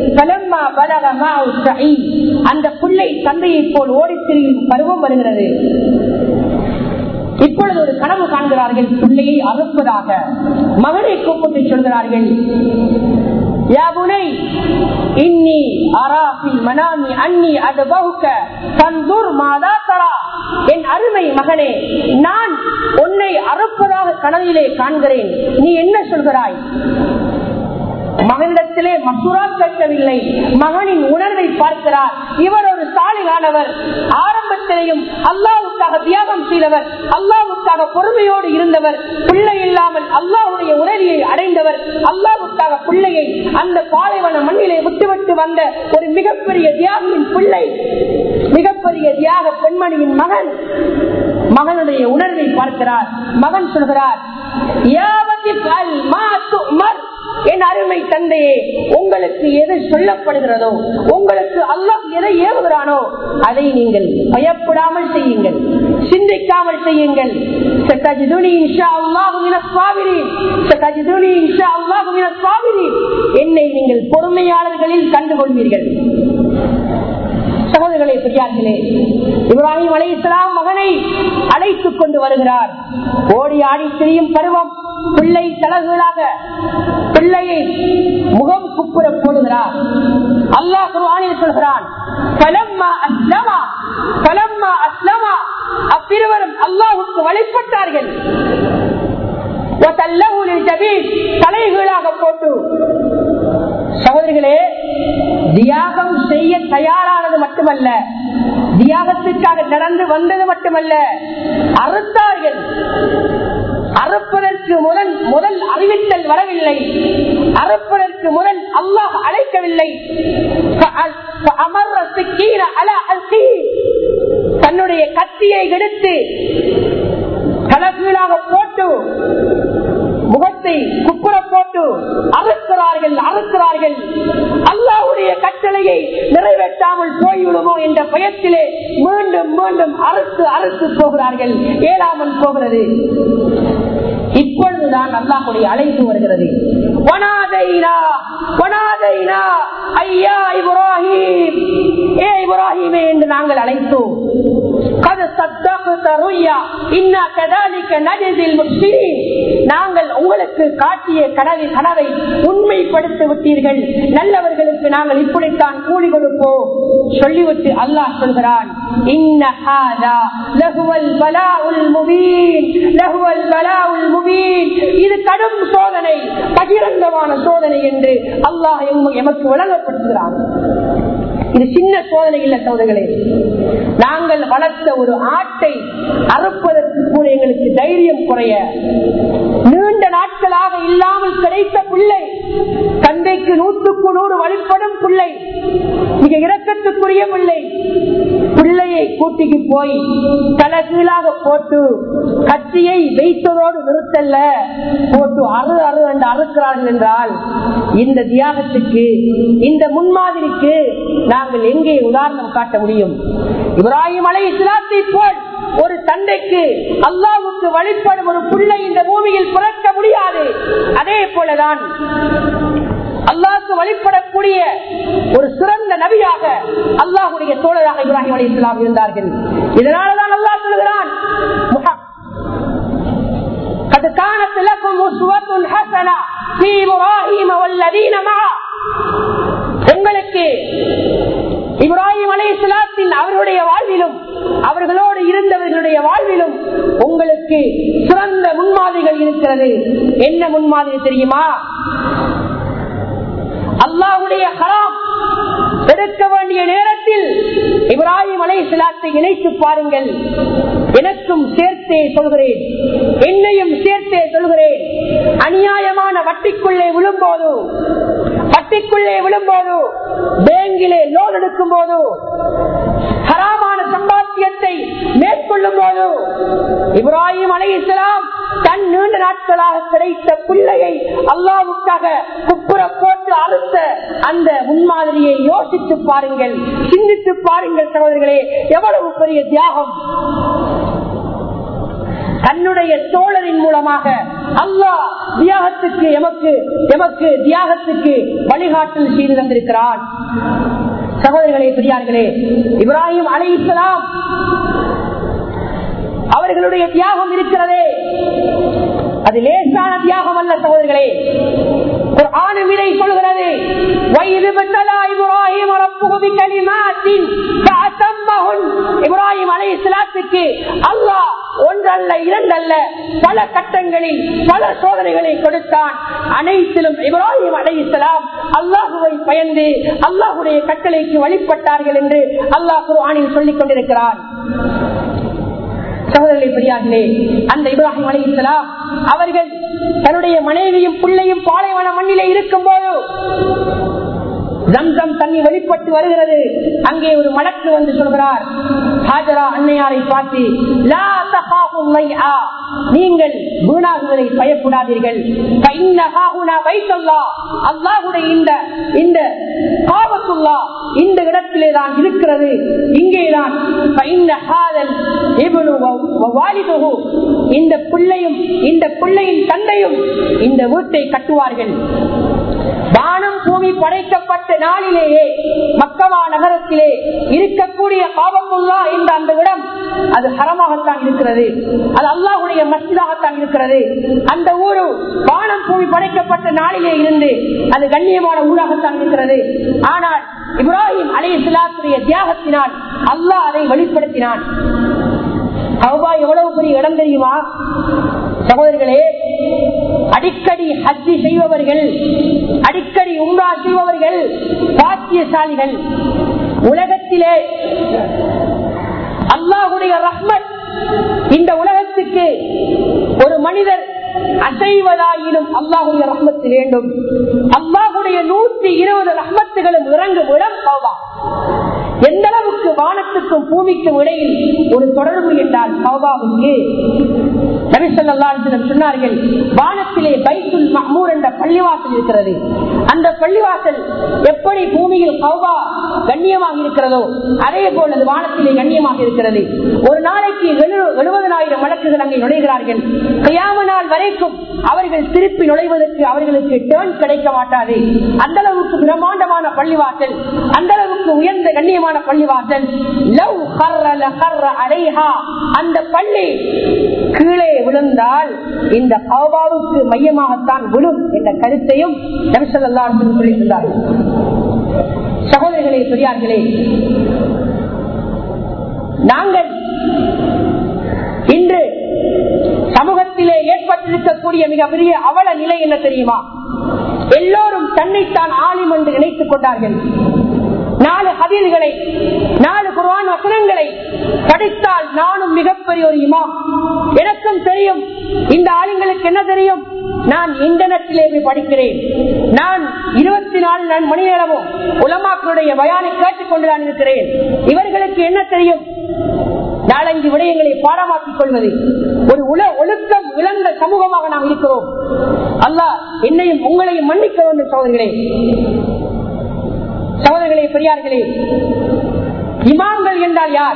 அந்த புள்ளை தந்தையை போல் ஓடித்திரியும் பருவம் வருகிறது. இப்பொழுது ஒரு கனவு காண்கிறார்கள், பிள்ளையை அறுப்பதாக. மகனை கூப்பிட்டு சொல்கிறார்கள், யா புனை இன்னி அரா ஃபில் மனாமி அன்னி அத்பஹுக ஃபன்துர் மாதா தரா. என் அருமை மகனே, நான் உன்னை அறுப்பதாக கனவிலே காண்கிறேன், நீ என்ன சொல்கிறாய்? மகனிடத்திலே மசூரா கேட்கவில்லை, மகனின் உணர்வை பார்க்கிறார். இவர் ஒரு சாலிகானவர், ஆரம்பத்திலேயும் அல்லாஹ்வுக்காக தியாகம் செய்தவர், அல்லாஹ்வுக்காக பொறுமையோடு இருந்தவர், பிள்ளை இல்லாமல் அல்லாஹ்வுடைய உதவியை அடைந்தவர், அல்லாஹ்வுக்காக பிள்ளையை அந்த பாலைவன மண்ணிலே விட்டுவிட்டு வந்த ஒரு மிகப்பெரிய தியாகியின் பிள்ளை, மிகப்பெரிய தியாக பெண்மணியின் மகன். மகனுடைய உணர்வை பார்க்கிறார். மகன் சொல்கிறார், என் அருமை தந்தையே, உங்களுக்கு எது சொல்லப்படுகிறதோ, உங்களுக்கு அல்லாஹ் எதை ஏவுகிறானோ அதை நீங்கள் பயப்படாமல் செய்யுங்கள், சிந்திக்காமல் செய்யுங்கள். என்னை நீங்கள் பொறுமையாளர்களில் கண்டுகொள்வீர்கள். சகோதரர்களே, பெரியார்களே, இப்ராஹிம் அலைஹிஸ்ஸலாம் மகனை அழைத்துக் கொண்டு வருகிறார். ஓடி ஆடி திரியும் பருவம். பிள்ளை தலகுகளாக பிள்ளையை முகம் குப்புற போடுகிறார். அல்லாஹ் குர்ஆனில் சொல்கிறான், ஃபலம்மா அஸ்லமா ஃபலம்மா அஸ்லமா, அப்பிருவரும் அல்லாஹ்வுக்கு வழிபட்டார்கள். வதல்லஹு லில்ஜபீன், தலைகீழாக போட்டு. சகோதரிகளே, தியாகம் செய்ய தயாரானது மட்டுமல்ல, தியாகத்திற்காக நடந்து வந்தது மட்டுமல்ல, அறுத்தார்கள். அறுப்பதற்கு முதல் முதல் அறிவித்தல் வரவில்லை, அறுப்பதற்கு முதல் அல்லாஹ் அழைக்கவில்லை. தன்னுடைய கத்தியை எடுத்து கலகீழாக போட்டு முகத்தை குப்புற போட்டு அறுக்கிறார்கள் அறுக்கிறார்கள் அல்லாஹ்வுடைய கட்டளையை நிறைவேற்றாமல் போய்விடுமோ என்ற பயத்திலே மீண்டும் மீண்டும் அறுத்து அறுத்து போகிறார்கள். ஏழாமல் போகிறது. இப்பொழுதுதான் அல்லாஹ்வுடைய அழைப்பு வருகிறது. வனாதைனா வனாதைனா ஐயா இப்ராஹிம், ஏ இப்ராஹிமே என்று நாங்கள் அழைத்தோம். நாங்கள் உங்களுக்கு காட்டிய கனவை கனவை உண்மைப்படுத்தி விட்டீர்கள். நல்லவர்களுக்கு நாங்கள் இப்படித்தான் கூலி கொடுப்போம். சொல்லிவிட்டு அல்லாஹ் சொல்கிறான், இது கடும் சோதனை, பகிரங்கமான சோதனை என்று அல்லாஹ் எமக்கு வழங்கப்படுகிறான். இது சின்ன சோதனை இல்ல சோதனைகளே. நாங்கள் வளர்த்த ஒரு ஆட்டை அறுப்பதற்கு கூட எங்களுக்கு தைரியம் குறைய, நீண்ட நாட்களாக இல்லாமல் கிடைத்த பிள்ளை, தந்தைக்கு நூற்றுக்கு நூறு வழிபடும் பிள்ளை, மிக இரக்கத்துக்குரிய பிள்ளை, பிள்ளையை கூட்டிக்கு போய் தலைகீழாக போட்டு கத்தியை வைத்ததோடு நிறுத்தல்ல, போட்டு அறு அறு என்று அறுக்கிறார்கள் என்றால் இந்த தியாகத்துக்கு, இந்த முன்மாதிரிக்கு நாங்கள் எங்கே உதாரணம் காட்ட முடியும்? இப்ராஹிம் அலைஹிஸ்ஸலாத்தை போல் ஒரு தந்தைக்கு அல்லாஹ்வுக்கு வழிபடும் ஒரு பிள்ளை இந்த பூமியில் பிறக்க முடியாது. அதே போலதான் அல்லாஹ்வுக்கு வழிபடக்கூடிய ஒரு சிறந்த நபியாக அல்லாஹ்வுடைய தோழராக இப்ராஹிம் அலைஹிஸ்ஸலாம் இருந்தார்கள். இதனாலதான் அல்லாஹ் சொல்கிறான், லகும் உஸ்வத்துன் ஹஸனா ஃபீ இப்ராஹீம வல்லதீன மஅ. உங்களுக்கு இப்ராஹிம் அலைஹிஸ்ஸலாத்தின் அவருடைய வாழ்விலும் அவர்களோடு இருந்தவர்களுடைய வாழ்விலும் உங்களுக்கு சிறந்த முன்மாதிரிகள் இருக்கிறது. என்ன முன்மாதிரி தெரியுமா? அல்லாஹ்வுடைய ஹராம் எடுக்க வேண்டிய நேரத்தில் இப்ராஹிம் அலைஹிஸ்ஸலாத்தை இணைத்து பாருங்கள். எனக்கும் சேர்த்தே சொல்கிறேன், என்னையும் சேர்த்தே சொல்கிறேன். அநியாயமான வட்டிக்குள்ளே விழும்போது வட்டிக்குள்ளே விழும்போது பேங்கிலே லோன் எடுக்கும் போது ஹராமான சம்பாத்தியத்தை மேற்கொள்ளும் போது இப்ராஹிம் அலைஹிஸ்ஸலாம் தன் நீண்ட நாட்களாக கிடைத்த பிள்ளையை அல்லாஹ்வுக்காக குப்புற போட்டு அறுத்த அந்த முன்மாதிரியை யோசித்து பாருங்கள், சிந்தித்து பாருங்கள் சகோதரர்களே. எவ்வளவு பெரிய தியாகம்! தன்னுடைய தோழரின் மூலமாக அல்லாஹ் தியாகத்துக்கு எமக்கு எமக்கு தியாகத்துக்கு வழிகாட்டல் செய்து தந்திருக்கிறான். சகோதரர்களே, பெரியார்களே, இப்ராஹிம் அலைஹிஸ்ஸலாம் அவர்களுடைய தியாகம் இருக்கிறதே, அது லேசான தியாகம் அல்ல சகோதரர்களே. குர்ஆனும் இதை சொல்கிறது. வயது பத்தலா இப்ராஹிம் ரப்புஹு பிகலிமாத்தின் ஃபஅதம்மஹுன். இப்ராஹிம் அலைஹிஸ்ஸலாத்துக்கு அல்லாஹ் ஒன்றல்ல இரண்டல்ல பல கட்டங்களில் பல சோதனைகளை கொடுத்தான். அனைத்திலும் இப்ராஹிம் அலைஹிஸ்ஸலாம் அல்லாஹ்வை பயந்து அல்லாஹ்வுடைய கட்டளைக்கு வழிபட்டார்கள் என்று அல்லாஹ் குர்ஆனில் சொல்லிக் கொண்டிருக்கிறான். சகோதரர்களே, பெரியார்களே, அந்த இப்ராஹிம் அலைஹிஸ்ஸலாம் அவர்கள் தன்னுடைய மனைவியும் பிள்ளையும் பாலைவன மண்ணிலே இருக்கும் போது ஜம்சம் தண்ணி வெளிப்பட்டு வருகிறது. அங்கே ஒரு மலக்கு வந்து சொல்கிறார், ஹாஜரா அன்னையாரை பார்த்து, லா தகாஃபு மைஆ, நீங்கள் வீணாகுவதை பயப்படாதீர்கள். ஃபஇன்னஹா ஹுனா பைத்துல்லாஹ், அல்லாஹ்வுடைய இந்த இந்த காபத்துல்லாஹ் இந்த இடத்திலே தான் இருக்கிறது, இங்கேதான். ஃபஇன்ன ஹாதல் இப்னு வ வாலிதுஹு, இந்த பிள்ளையும் இந்த பிள்ளையின் தந்தையும் இந்த வீட்டை கட்டுவார்கள். வானம் பூமி படைக்கப்பட்ட நாளிலேயே மக்கமா நகரத்திலே இருக்கக்கூடிய காபத்துல்லாஹ் என்ற அந்த இடம் அது ஹரமாகத்தான் இருக்கிறது, அது அல்லாஹ்வுடைய மஸ்ஜிதாகத்தான் இருக்கிறது. அந்த ஊரு வானம் பூமி படைக்கப்பட்ட நாளிலே இருந்து அது கண்ணியமான ஊராகத்தான் இருக்கிறது. ஆனால் இப்ராஹிம் அலைஹிஸ்ஸலாத்துடைய தியாகத்தினால் அல்லாஹ் அதை வெளிப்படுத்தினான். கௌபா எவ்வளவு பெரிய இடம் தெரியுமா சகோதரர்களே? அடிக்கடி ஹஜ்ஜி செய்பவர்கள், அடிக்கடி உம்ரா செய்பவர்கள் பாக்கியசாலிகள். உலகத்திலே அல்லாஹ்வுடைய ரஹ்மத் இந்த உலகத்துக்கு ஒரு மனிதர் அசைவதாயினும் அல்லாஹ்வுடைய ரஹ்மத்து வேண்டும். அல்லாஹ்வுடைய நூற்றி இருபது ரஹ்மத்துகளும் இறங்கும் இடம் கௌபா. எந்த அளவுக்கு வானத்துக்கும் பூமிக்கும் இடையில் ஒரு தொடர்பு என்றால் கௌபாவுக்கு நபி ஸல்லல்லாஹு அலைஹி வஸல்லம் சொன்னார்கள், வானத்திலே பைத்துல் மஅமூர் என்ற பள்ளிவாசல் இருக்கிறது. அந்த பள்ளிவாசல் எப்படி பூமியில் கௌபா கண்ணியமாக இருக்கிறதோ அதே போல் அது வானத்திலே கண்ணியமாக இருக்கிறது. ஒரு நாளைக்கு எழுபதனாயிரம் மலக்குகள் அங்கே நுழைகிறார்கள். கியாமத் நாள் வரைக்கும் அவர்கள் திருப்பி நுழைவதற்கு அவர்களுக்கு டேர்ன் கிடைக்க மாட்டாது. அந்த அளவுக்கு பிரம்மாண்டமான பள்ளிவாசல், அந்த அளவுக்கு உயர்ந்த கண்ணியமான பள்ளிவாசல். லவ் கர்ர லகர்ர அலைஹா, அந்த பள்ளி கீழே விழுந்தால் இந்த கௌபாவுக்கு மையமாகத்தான் விழும் என்ற கருத்தையும் நபி ஸல்லல்லாஹு அலைஹி வஸல்லம் சொல்லியிருந்தார்கள். சகோதரர்களே, பெரியார்களே, நாங்கள் இன்று சமூகத்திலே ஏற்பட்டிருக்கக்கூடிய மிகப்பெரிய அவல நிலை என்ன தெரியுமா? எல்லோரும் தன்னைத்தான் ஆலிம் என்று நினைத்துக் கொண்டார்கள். நாலு ஹதீஸ்களை, நாலு குர்ஆன் வசனங்களை படித்தால் நானும் மிகப்பெரிய ஒரு இமாம், எனக்கும் தெரியும். இந்த ஆளுங்களுக்கு என்ன தெரியும்? நான் இன்டர்நெட்டிலே போய் படிக்கிறேன், நான் இருபத்தி நாலு மணி நேரமும் உலமாக்களுடைய பயானை கேட்டுக் கொண்டுதான் இருக்கிறேன். இவர்களுக்கு என்ன தெரியும்? நாலஞ்சு விடயங்களை பாடமாக்கிக் கொள்வது. ஒரு உல ஒழுக்கம் இழந்த சமூகமாக நாம் இருக்கிறோம். அல்லாஹ் என்னையும் உங்களையும் மன்னிக்க வேண்டும் சகோதரர்களே. சகோதரர்களே, பெரியார்களே, இமாம்கள் என்றால் யார்?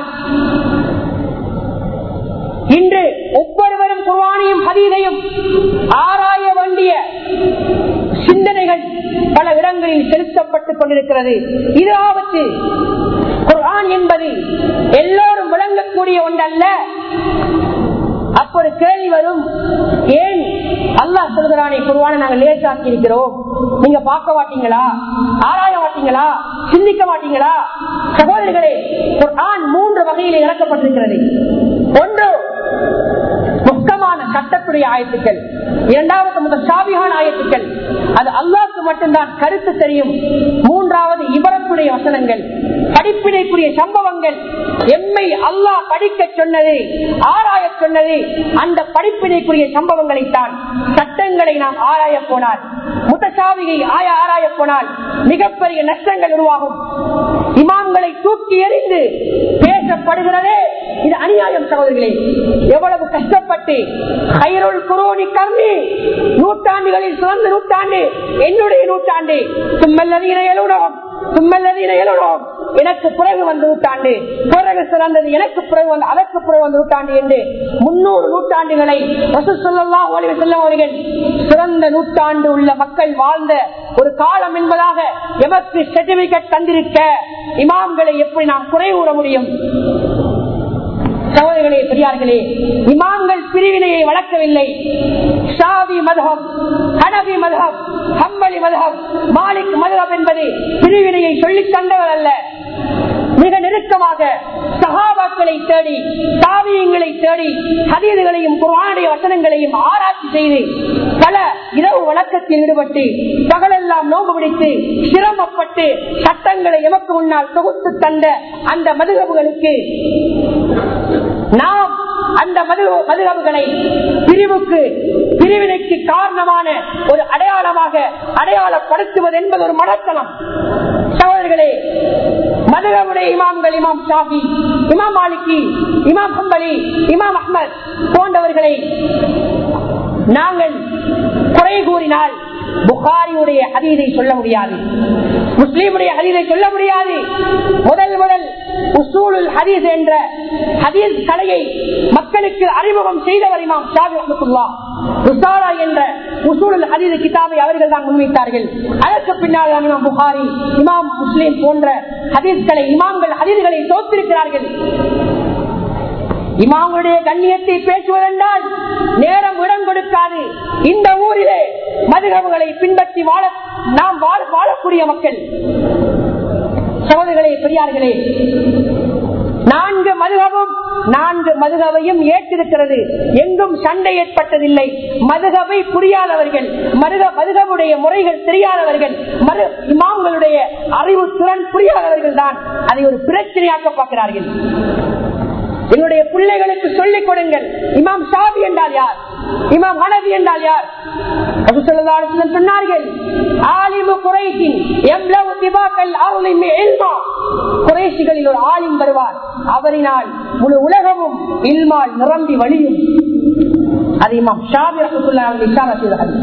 இன்று ஒவ்வொருவரும் குர்ஆனையும் ஹதீஸையும் ஆராய வேண்டிய சிந்தனைகள் பல இடங்களில் செலுத்தப்பட்டுக் கொண்டிருக்கிறது. இது ஆபத்து. குர்ஆன் என்பது எல்லோரும் விளங்கக்கூடிய ஒன்றல்ல. அப்பொரு கேள்வி வரும், ஏன் அல்லாஹ் சொல்கிறானே குர்ஆனை நாங்கள் லேசாக்கி இருக்கிறோம், நீங்க பார்க்க மாட்டீங்களா, ஆராய மாட்டீங்களா, சிந்திக்க மாட்டீங்களா? சகோதரிகளே, குர்ஆன் மூன்று வகையில் இறக்கப்பட்டிருக்கிறது. ஒன்று முக்கியமான சட்டத்துடைய ஆயத்துக்கள், இரண்டாவது முத்தஷாபிஹான ஆயத்துக்கள், அது அல்லாஹ்வுக்கு மட்டும்தான் கருத்து தெரியும். மூன்றாவது இபரத்துடைய வசனங்கள், படிப்பினைக்குரிய சம்பவங்கள். எம்மை அல்லாஹ் படிக்க சொன்னது, ஆராய சொன்னது அந்த படிப்பினைக்குரிய சம்பவங்களைத்தான். சட்டங்களை நாம் ஆராய போனால், முத்தஷாபிகை ஆய ஆராய போனால் மிகப்பெரிய நஷ்டங்கள் உருவாகும். இமாம்களை தூக்கி எறிந்து பேசப்படுகிறதே இது அநியாயம். சகோதரிகளே, எவ்வளவு கஷ்டப்பட்டு கைருள் குரோனி கம்மி நூற்றாண்டுகளில் சிறந்த நூற்றாண்டு என்னுடைய நூற்றாண்டு, சும்மல்லதீன எழுநோம் சும்மல்லதீன எழுநோம் எனக்கு பிறகு வந்த நூற்றாண்டு, பிறகு சிறந்தது எனக்கு பிறகு வந்து அதற்கு பிறகு வந்த நூற்றாண்டு என்று முன்னூறு நூற்றாண்டுகளை ரசூல் ஸல்லல்லாஹு அலைஹி வஸல்லம் அவர்கள் சிறந்த நூற்றாண்டு உள்ள மக்கள் வாழ்ந்த ஒரு காலம் என்பதாக எமக்கு சர்டிபிகேட் தந்திருக்க இமாம்களை எப்படி நாம் குறை கூற முடியும்? சகோதரர்களே, பெரியார்களே, இமாம்கள் பிரிவினையை வளர்க்கவில்லை. ஷாஃபி மத்ஹப், ஹனபி மத்ஹப், ஹம்பலி மத்ஹப், மாலிக் மத்ஹப் என்பது பிரிவினையை சொல்லித் தந்தவர் அல்ல. மிக நெருக்கமாக சஹாபாக்களை தேடி, தாபியீங்களை தேடி, ஹதீதுகளையும் குர்ஆனுடைய வசனங்களையும் ஆராய்ச்சி செய்து பல இரவு வழக்கத்தில் ஈடுபட்டு பகலெல்லாம் நோம்பு பிடித்து சிரமப்பட்டு சட்டங்களை எமக்கு முன்னால் தொகுத்து தந்த அந்த மதுஹபுகளுக்கு நாம் அந்த மதுஹபுகளை பிரிவுக்கு பிரிவினைக்கு காரணமான ஒரு அடையாளமாக அடையாளப்படுத்துவது என்பது ஒரு மடத்தனம். சகோதரர்களே, மதுஹபுடைய இமாம்கள், இமாம் ஷாஃபி, இமாம் மாலிகி, இமாம் ஹம்பலி, இமாம் அஹ்மத் போன்றவர்களை நாங்கள் குறை கூறினால் புகாரியுடைய ஹதீஸை சொல்ல முடியாது, முஸ்லிமுடைய ஹதீஸை சொல்ல முடியாது. முதல் முதல் உசூலுல் ஹதீஸ் என்ற ஹதீஸ் கலையை மக்களுக்கு அறிமுகம் செய்தவர் இமாம் ஷாஃபி ரஹ்மத்துல்லாஹ். ரிசாலா என்ற உசூலுல் ஹதீஸ் கிதாபை அவர்கள் தான் முன்வைத்தார்கள். அதற்கு பின்னால் இமாம் புகாரி, இமாம் முஸ்லிம் போன்ற ஹதீஸ்களை இமாம்கள் ஹதீஸ்களை தோற்றிருக்கிறார்கள். இமாமுடைய கண்ணியத்தை பேசுவதென்றால் நேரம் இடம் கொடுக்காது. இந்த ஊரிலே மதுஹபுகளை பின்பற்றி வாழ நாம் வாழக்கூடிய மக்கள். சகோதரர்களே, பெரியார்களே, நான்கு மதுஹபும் நான்கு மதுஹபையும் ஏற்றிருக்கிறது. எங்கும் சண்டை ஏற்பட்டதில்லை. மதுஹபை புரியாதவர்கள், மதுஹபுடைய முறைகள் தெரியாதவர்கள், இமாம்களுடைய அறிவு திறன் புரியாதவர்கள் தான் அதை ஒரு பிரச்சனையாக்க பார்க்கிறார்கள். என்னுடைய பிள்ளைகளுக்கு சொல்லிக் கொடுங்கள், இமாம் ஷாஃபி என்றால் யார், இமாம் ஹனபி என்றால் யார்? ரசூல் ஸல்லல்லாஹு அலைஹி வஸல்லம் சொன்னார்கள், ஆலிமு குரைஷின் யம்லவு திபாகல் அர்லி இல்மா. குரைஷிகளில் ஒரு ஆலிம் வருவார், அவரினால் முழு உலகமும் இல்மால் நிரம்பி வழியும். அது இமாம் ஷாஃபி ரஹ்மத்துல்லாஹி அலைஹி இஷாரா செய்தார்கள்.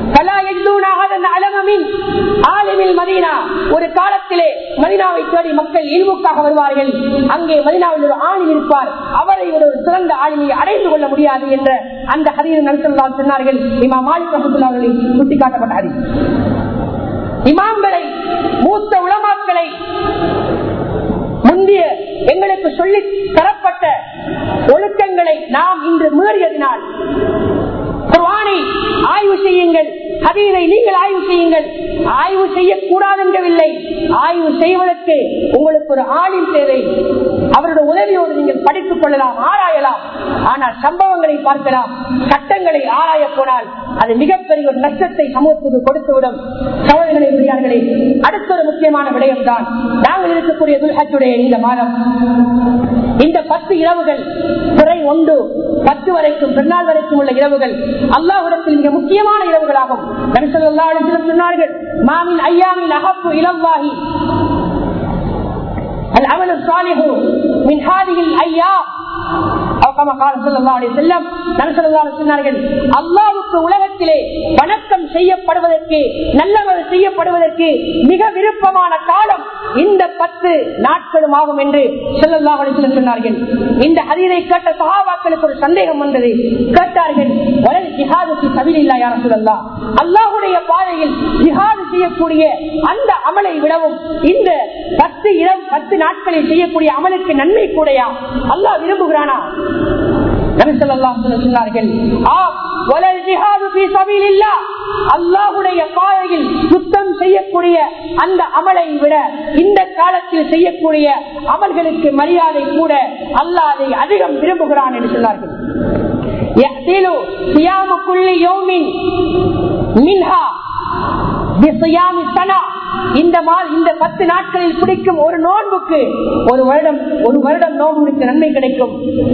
ஒரு காலத்திலே மதீனாவை தேடி மக்கள் இல்முக்காக வருவார்கள். அங்கே மதீனாவில் ஒரு ஆலிம் இருப்பார், அவரை ஒரு சிறந்த ஆலிமை அடைந்து கொள்ள முடியாது என்ற அந்த ஹதீஸ் நபி ஸல்லல்லாஹு அலைஹி வஸல்லம் சொன்னார்கள். இமாம் மாலிக் ரஹ்மத்துல்லாஹி அலைஹி சுட்டிக்காட்டப்பட்ட ஹதீஸ். இமாம்களை, மூத்த உலமாக்களை, முந்திய எங்களுக்கு சொல்லி தரப்பட்ட ஒழுக்கங்களை நாம் இன்று மீறியதினால் குர்ஆனை ஆய்வு செய்யுங்கள், ஹதீஸை நீங்கள் ஆய்வு செய்யுங்கள். ஆய்வு செய்யக்கூடாது என்றவில்லை, ஆய்வு செய்வதற்கு உங்களுக்கு ஒரு ஆலிம் தேவை. அவருடைய உதவியோடு நீங்கள் படித்துக் கொள்ளலாம், ஆராயலாம். ஆனால் சம்பவங்களை பார்க்கலாம், சட்டங்களை ஆராய போனால் அது மிகப்பெரிய ஒரு நஷ்டத்தை சமூகத்துக்கு கொடுத்துவிடும். சகோதரர்களே, பெரியார்களே, அடுத்த ஒரு முக்கியமான விடயம் தான் நாங்கள் இருக்கக்கூடிய துல்ஹஜ்ஜுடைய இந்த மாதம், இந்த பத்து இரவுகள், பிறை ஒன்று பத்து வரைக்கும் பெருநாள் வரைக்கும் உள்ள இரவுகள் அல்லாஹ்விடத்தில் மிக முக்கியமான இரவுகளாகும். நபி ஸல்லல்லாஹு அலைஹி வஸல்லம் சொன்னார்கள், மாமின் ஐயாமின் அஹப்பு இலல்லாஹி அல் அமலு ஸாலிஹு மின் ஹாதிஹில் ஐயாம். அல்லாஹ்வுக்கு உலகத்திலே வணக்கம் செய்யப்படுவதற்கு, நல்லவர் செய்யப்படுவதற்கு மிக விருப்பமான காலம் இந்த பத்து நாட்களும் ஆகும் என்று ஸல்லல்லாஹு அலைஹி வஸல்லம் சொன்னார்கள். இந்த ஹதீஸை கேட்ட சஹாபாக்களுக்கு ஒரு சந்தேகம் வந்தது. கேட்டார்கள், வலல் ஜிஹாது ஃபீ சபீலில்லாஹ் யா ரசூலல்லாஹ், அல்லாஹ்வுடைய பாதையில் ஜிஹாது செய்யக்கூடிய அந்த அமலை விடவும் இந்த பத்து இரவு பத்து நாட்களில் செய்யக்கூடிய அமலுக்கு நன்மை கூடையா? அல்லாஹ் விரும்புகிறானா? நபி ஸல்லல்லாஹு அலைஹி வஸல்லம் சொன்னார்கள், ஆ வலல் ஜிஹாது ஃபீ ஸபீலில்லாஹ் அல்லாஹ்வுடைய பாதையில் யுத்தம் செய்யக்கூடிய அந்த அமலை விட இந்த காலத்தில் செய்யக்கூடிய அமல்களுக்கு மரியாதை கூட அல்லாஹ் அதை அதிகம் விரும்புகிறான் என்று சொன்னார்கள். யஹ்திலு சியாமு குல்லி யௌமின் மின்ஹா பிஸியாமி ஸனா இந்த மால் இந்த பத்து நாட்களில் பிடிக்கும் ஒரு நோன்புக்கு ஒரு வருடம் ஒரு வருடம் நோன்புக்கு நன்மை கிடைக்கும்.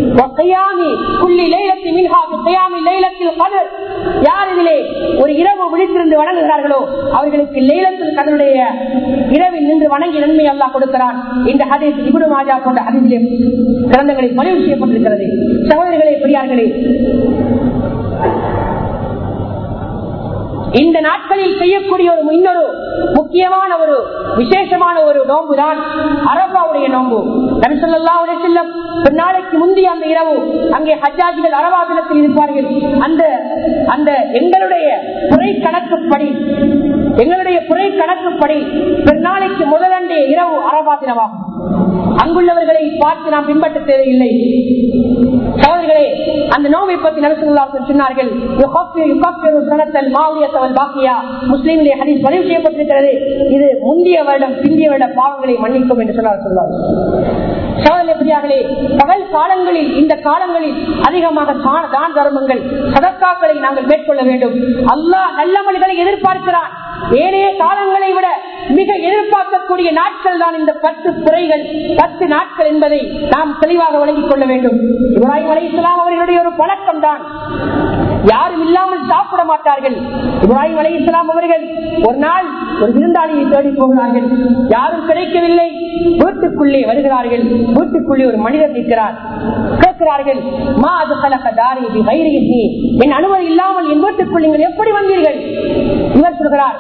யார் இதிலே ஒரு இரவு விழித்திருந்து வணங்குகிறார்களோ அவர்களுக்கு லைலத்துல் கத்ருடைய இரவில் நின்று வணங்கி நன்மை அல்லாஹ் கொடுக்கிறான். இந்த ஹதீஸ் இப்னு மாஜா போன்ற ஹதீஸிலே கிரந்தங்களில் பதிவு செய்யப்பட்டிருக்கிறது. சகோதரர்களே, பெரியார்களே, இந்த நாட்களில் செய்யக்கூடிய ஒரு இன்னொரு முக்கியமான ஒரு விசேஷமான ஒரு நோன்பு தான் அரபாவுடைய நோன்பு. நபி ஸல்லல்லாஹு அலைஹி வஸல்லம் நாளைக்கு முந்தைய அந்த இரவு அங்கே ஹஜ்ஜாஜிகள் அரபா தினத்தில் இருப்பார்கள். அந்த அந்த எங்களுடைய குறை கணக்குப்படி எங்களுடைய குறை கணக்குப்படி நாளைக்கு முதலண்டே இரவு அரபா தினமாகும். அங்குள்ளவர்களை பார்த்து நாம் பின்பற்ற தேவையில்லை. சகோதரர்களே, அந்த நோவை பற்றி நபி ஸல்லல்லாஹு அலைஹி வஸல்லம் சொன்னார்கள். முஸ்லிமிலே ஹதீஸ் பதிவு செய்யப்பட்டிருக்கிறது. இது முந்தைய வருடம் பிந்திய வருட பாவங்களை மன்னிக்கும் என்று சொன்னார். சகோதரர்களே, பகல் காலங்களில் இந்த காலங்களில் அதிகமாக தான தர்மங்கள் சதக்காக்களை நாங்கள் மேற்கொள்ள வேண்டும். அல்லாஹ் நல்லமல்களை எதிர்பார்க்கிறான். ஏனைய காலங்களை விட மிக எதிர்பார்க்கக்கூடிய நாட்கள் தான் இந்த பத்து குறைகள் பத்து நாட்கள் என்பதை நாம் தெளிவாக வழங்கிக் கொள்ள வேண்டும். இப்ராஹிம் அலைஹிஸ்ஸலாம் அவர்களுடைய ஒரு பழக்கம் தான், யாரும் இல்லாமல் சாப்பிட மாட்டார்கள். இப்ராஹிம் அலைஹிஸ்ஸலாம் அவர்கள் ஒரு நாள் ஒரு விருந்தாளியை தேடி போகிறார்கள். யாரும் கிடைக்கவில்லை. வீட்டுக்குள்ளே வருகிறார்கள். வீட்டுக்குள்ளே ஒரு மனிதர் நிற்கிறார். கேட்கிறார்கள், மா அது கலக்க தாரி பி என் அனுமதி இல்லாமல் என் வீட்டுக்குள் நீங்கள் எப்படி வந்தீர்கள்? இவர் சொல்கிறார்,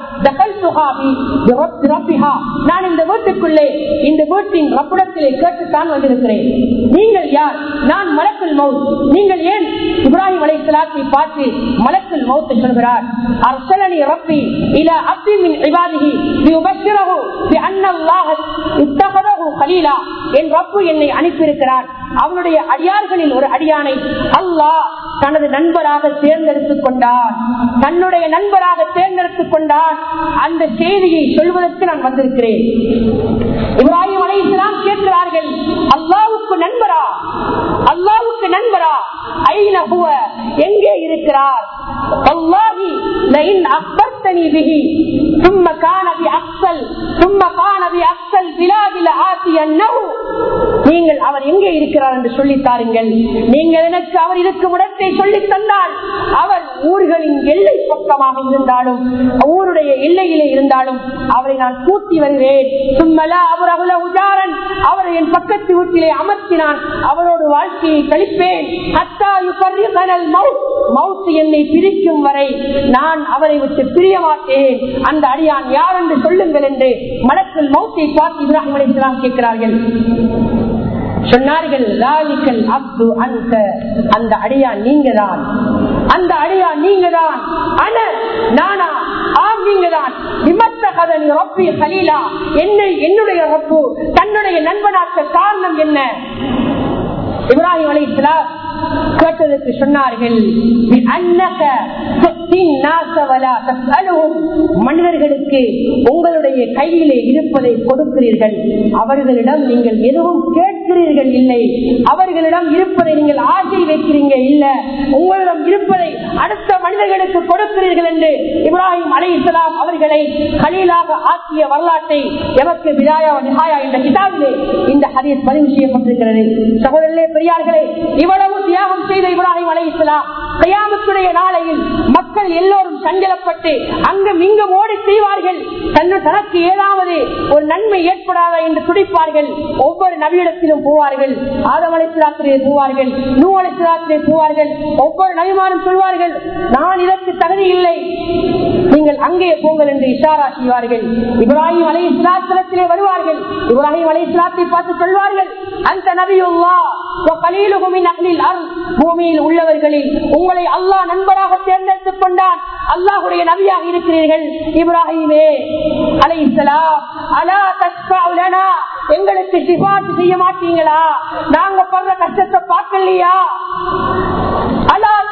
நான் இந்த வீட்டுக்குள்ளே இந்த வீட்டின் ரப்பிடத்திலே கேட்டுத்தான் வந்திருக்கிறேன். நீங்கள் யார்? நான் மலக்குல் மௌத். நீங்கள் ஏன் இப்ராஹிம் அலைஹிஸ்ஸலாத்தை பார்த்து மலக்குல் மௌத் சொல்கிறார்? அர்ஸலனி ரப்பி இலா அப்தி மின் இபாதிஹி லியுபஷ்ஷிரஹு பிஅன்ன அல்லாஹ் இத்தகதஹு கலீலா. என் ரப்பு என்னை அனுப்பியிருக்கிறார். அவனுடைய அடியார்களில் ஒரு அடியானை அல்லாஹ் தனது நண்பராக தேர்ந்தெடுத்துக் கொண்டான். தன்னுடைய நண்பராக தேர்ந்தெடுத்துக் கொண்டான். அந்த செய்தியை சொல்வதற்கு நான் வந்திருக்கிறேன். இப்ராஹிம் அலைஹிஸ்ஸலாம் கேட்கிறார்கள், அல்லாஹ்வுக்கு நண்பரா? அல்லாஹ்வுக்கு நண்பரா? ஐன ஹுவ, எங்கே இருக்கிறார்? வல்லாஹி லஇன் அக்பர்தனி பிஹி ثم كان بأقصى ثم كان بأقصى البلاد لآتينه. நீங்கள் அவர் எங்கே இருக்கிறார் என்று சொல்லி தாருங்கள். நீங்கள் எனக்கு அவர் இருக்கும் இடத்தை சொல்லி தந்தால் அவர் ஊர்களின் எல்லை பக்கமாக இருந்தாலும் ஊருடைய எல்லையிலே இருந்தாலும் அவரை நான் கூட்டி வருவேன். சும்மலா அவரகுல உஜாரன், அவரை என் பக்கத்து வீட்டிலே அமர்த்தினான் அவரோடு வாழ்க்கையை கழிப்பேன். ஹத்தா யுஃபர்ரிகனல் மௌத், மௌத் என்னை பிரிக்கும் வரை நான் அவரை விட்டு பிரிய மாட்டேன். அந்த அடியான் யார் என்று சொல்லுங்கள் என்று மலக்குல் மௌத்தை பார்த்து இப்ராஹிம் அலைஹிஸ்ஸலாம் கேட்கிறார்கள். சொன்னார்கள், அந்த அடியான் நீங்கதான், அந்த அடியான் நீங்கதான். அன நானா? ஆம், நீங்கதான். என்னை என்னுடைய ரப்பு தன்னுடைய நண்பனாக்க காரணம் என்ன? இப்ராஹிம் அலைஹிஸ்ஸலாம் கேட்டதற்கு சொன்னார்கள், மனிதர்களுக்கு உங்களுடைய கையிலே இருப்பதை கொடுக்கிறீர்கள், அவர்களிடம் நீங்கள் எதுவும் கேட்கிறீர்கள் இல்லை. அவர்களிடம் இருப்பதை நீங்கள் ஆசை வைக்கிறீங்க இல்ல, உங்களிடம் இருப்பதை அடுத்த மனிதர்களுக்கு கொடுக்கிறீர்கள் என்று இப்ராஹிம் அலைஹிஸ்ஸலாம் அவர்களை கலீலாக ஆக்கிய வரலாற்றை எமக்கு பிதாயா நிஹாயா என்ற கிதாபிலே இந்த ஹதீஸ் பதிவு செய்யப்பட்டிருக்கிறது. சகோதரர்களே, பெரியார்களே, இவ்வளவு தியாகம் செய்த இப்ராஹிம் அலைஹிஸ்ஸலாம் கியாமத்துடைய நாளையில் மக்கள் எல்லோரும் சஞ்சலப்பட்டு அங்கும் இங்கும் ஓடி செய்வார்கள். தனக்கு ஏதாவது ஒரு நன்மை ஏற்படாதா என்று துடிப்பார்கள். ஒவ்வொரு நபியிடத்திலும் போவார்கள். ஆதம் அலைஹிஸ்ஸலாத்திலே போவார்கள், நூ அலைஹிஸ்ஸலாத்திலே போவார்கள். ஒவ்வொரு நபிமாரும் சொல்வார்கள், நான் இதற்கு தகுதி இல்லை, நீங்கள் அங்கே போங்கள் என்று இஷாரா செய்வார்கள். இப்ராஹிம் அலைஹிஸ்ஸலாத்திலே வருவார்கள். இப்ராஹிம் அலைஹிஸ்ஸலாத்தை பார்த்து சொல்வார்கள், அந்த நபியுல்லாஹ் வ கலீலுஹு மின் அஹ்லில் அர்த், பூமியில் உள்ளவர்களில் உங்களை அல்லாஹ் நண்பராக தேர்ந்தெடுத்துக் கொண்டான். அல்லாஹ்வுடைய நபியாக இருக்கிறீர்கள். இப்ராஹிமே அலைஹிஸ்ஸலாம், அலா தஸ்ஃபஉ லனா, எங்களுக்கு சிபாத் செய்ய மாட்டீங்களா? நாங்க படுற கஷ்டத்தை பார்க்கலையா? அலா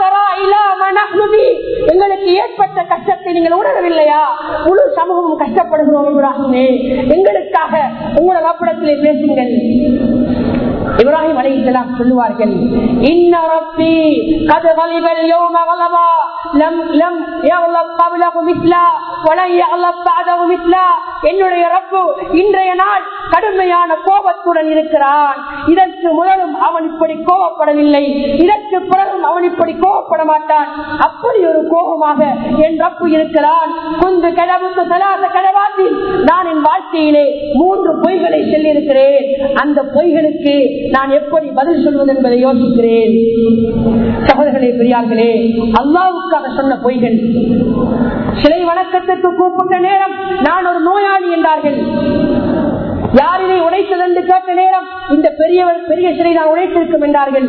எங்களுக்கு ஏற்பட்ட கஷ்டத்தை நீங்கள் உணரவில்லையா? முழு சமூகமும் கஷ்டப்படுகிறோம் இப்ராஹிமே, எங்களுக்காக உங்களோட ரப்பிடத்திலே பேசுங்கள். இப்ராஹிம் அலைஹிஸ்ஸலாம் சொல்லுவார்கள், இன்ன ரப்பி கத் கலிபல் யௌம கலபா லம் லம் யக்லப் கப்லஹு மிஸ்லா வல யக்லப் பஅதஹு மிஸ்லா. என்னுடைய ரப்பு இன்றைய நாள் கடுமையான கோபத்துடன் இருக்கிறான். இதற்கு முதலும் அவன் இப்படி கோபப்படவில்லை, இதற்கு பிறகும் அவன் இப்படி கோபப்பட மாட்டான். அப்படி ஒரு கோபமாக என் ரப்பு இருக்கிறான். குந்து கிளவுக்கு சலாச கிளவாத்தில் நான் என் வாழ்க்கையிலே மூன்று பொய்களை சொல்லியிருக்கிறேன். அந்த பொய்களுக்கு நான் எப்படி பதில் சொல்வது என்பதை யோசிக்கிறேன். சகோதரர்களே, பெரியார்களே, அல்லாஹ்வுக்காக சொன்ன பொய்கள். சிலை வணக்கத்திற்கு கூப்பிட்ட நேரம் நான் ஒரு நோயாளி என்றார்கள். யார் இதை உடைத்தது என்று கேட்ட நேரம் இந்த பெரியவர் பெரிய சிலை நான் உடைத்திருக்கும் என்றார்கள்.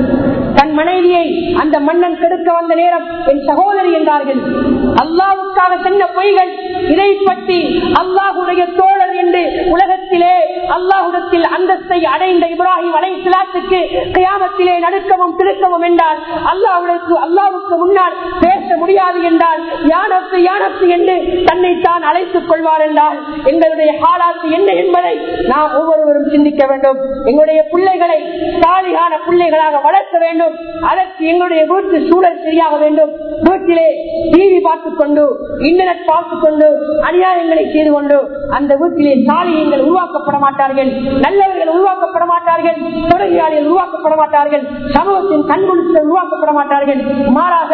தன் மனைவியை அந்த மன்னன் கெடுக்க வந்த நேரம் என் சகோதரி என்றார்கள். அல்லாஹ்வுக்காக சொன்ன பொய்கள். இதை பற்றி அல்லாஹ்வுடைய தோழர் என்று உலகத்திலே அல்லாஹ்விடத்தில் அந்தஸ்தை அடைந்த இப்ராஹிம் அலைஹிஸ்ஸலாத்துக்கு கியாமத்திலே நடுக்கமும் திடுக்கமும் என்றால் அல்லாஹ்வுக்கு அல்லாஹ்வுக்கு முன்னால் பேச முடியாது என்றால் யானத்து யானத்து என்று தன்னை தான் அழைத்துக் கொள்வார் என்றால் எங்களுடைய ஹாலாத்து என்ன என்பதை நாம் ஒவ்வொருவரும் சிந்திக்க வேண்டும். எங்களுடைய பிள்ளைகளை சாலிகான பிள்ளைகளாக வளர்க்க வேண்டும். அதற்கு எங்களுடைய வீட்டு சூழல் சரியாக வேண்டும். வீட்டிலே டிவி பார்த்துக் கொண்டு இன்டர்நெட் பார்த்துக் கொண்டு அநியாயங்களை செய்து கொண்டு அந்த வீட்டிலே சாலியங்கள் உருவாக்கப்பட மாட்டார்கள், நல்லவர்கள் உருவாக்கப்பட மாட்டார்கள், தொழிலாளிகள் உருவாக்கப்பட மாட்டார்கள், சமூகத்தின் கண்குளித்தல் உருவாக்கப்பட மாட்டார்கள். மாறாக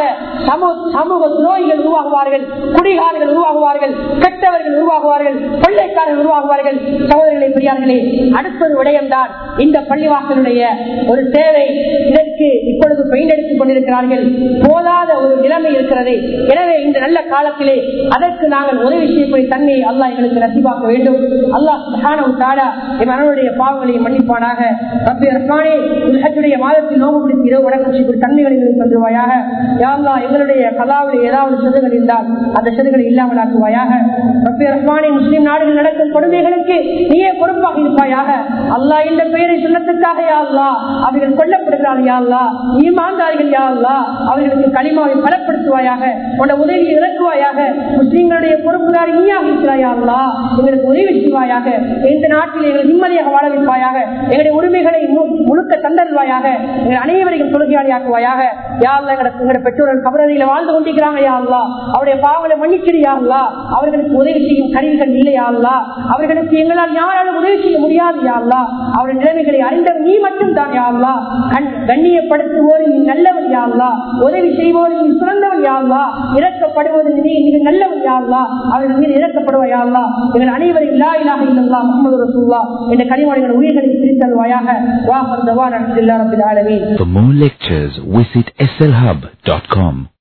சமூக துரோகிகள் உருவாகுவார்கள், குடிகாரர்கள் உருவாகுவார்கள், கெட்டவர்கள் உருவாகுவார்கள், கொள்ளைக்காரர்கள் உருவாகுவார்கள். சகோதரர்களே, பெரியார்களே, அடுத்தது விடயம்தான் இந்த பள்ளிவாசலுடைய ஒரு தேவை. இதற்கு இப்பொழுது பெயின் எடுத்துக் கொண்டிருக்கிறார்கள். போதாத ஒரு நிலைமை இருக்கிறது. எனவே இந்த நல்ல காலத்திலே அதற்கு நாங்கள் உதவி செய்யக்கூடிய தன்மையை அல்லாஹ் எங்களுக்கு நசீபாக்க வேண்டும். அல்லாஹ் சுப்ஹானஹு வ தஆலா எங்களுடைய பாவங்களை மன்னிப்பானாக. ரப்பி ரஹ்மானே, துல்ஹஜ்ஜுடைய மாதத்தில் நோன்பு பிடித்து இரவு வணக்கம் செய்யக்கூடிய தன்மைகளை எங்களுக்கு தந்துவாயாக. யா அல்லாஹ், எங்களுடைய கலாவில் ஏதாவது செதுகள் இருந்தால் அந்த செதுகளை இல்லாமல் ஆக்குவாயாக. ரப்பி ரஹ்மானே, முஸ்லிம் நாடுகள் நடக்கும் கொடுமைகளுக்கு நீயே பொறுப்பாக இருப்பாயாக. அல்லாஹ் இந்த பெயரை சொன்னதுக்காக யா அல்லாஹ் அவர்கள் கொல்லப்படுகிறார்கள். யா அல்லாஹ், ஈமான்தாரிகள் யா அல்லாஹ் அவர்களுக்கு களிமாவை பலப்படுத்துவாயாக. உன்னுடைய உதவியை இறக்குவாயாக. முஸ்லிம்களுடைய பொறுப்புதாரி நீயாக இருக்கிறாயா அல்லாஹ், எங்களுக்கு உதவி செய்வாயாக. இந்த நாட்டில் எங்களை நிம்மதியாக வாழ வைப்பாயாக. எங்களுடைய உரிமைகளை முழுக்க தந்தருவாயாக. எங்கள் அனைவரையும் தொழுகையாளியாக்குவாயாக. யா அல்லாஹ், எங்களுடைய பெற்றோர்கள் கபரதிகளை வாழ்ந்து கொண்டிருக்கிறாங்க. யா அல்லாஹ், அவருடைய பாவங்களை மன்னிச்சிரியா அல்லாஹ். அவர்களுக்கு உதவி செய்யும் கருவிகள் இல்லையா அல்லாஹ். அவர்களுக்கு எங்களால் யாராலும் உதவி செய்ய முடியாது யா அல்லாஹ். அவருடைய நிலைமைகளை அறிந்தவர் நீ மட்டும் தான் யா அல்லாஹ். கண்ணியப்படுத்துவோர் நீ நல்லவன் யா அல்லாஹ். உதவி செய்வோர் நீ சிறந்தவன் யா அல்லாஹ். இறக்கப்படுவது நீ மிக நல்லவன் யா அல்லாஹ். அவர்கள் மீது இறக்கப்படுவாய் யா அல்லாஹ். எங்கள் அனைவரையும் லா இலாஹ இல்லல்லாஹ் முஹம்மது ரசூலுல்லாஹ் என்ற கலிமாவின் உயிர்களை பிரித்தல்வாயாக. வாஹர் தவானா அல்ஹம்துலில்லாஹி ரப்பில் ஆலமீன். For more lectures, visit S L hub dot com.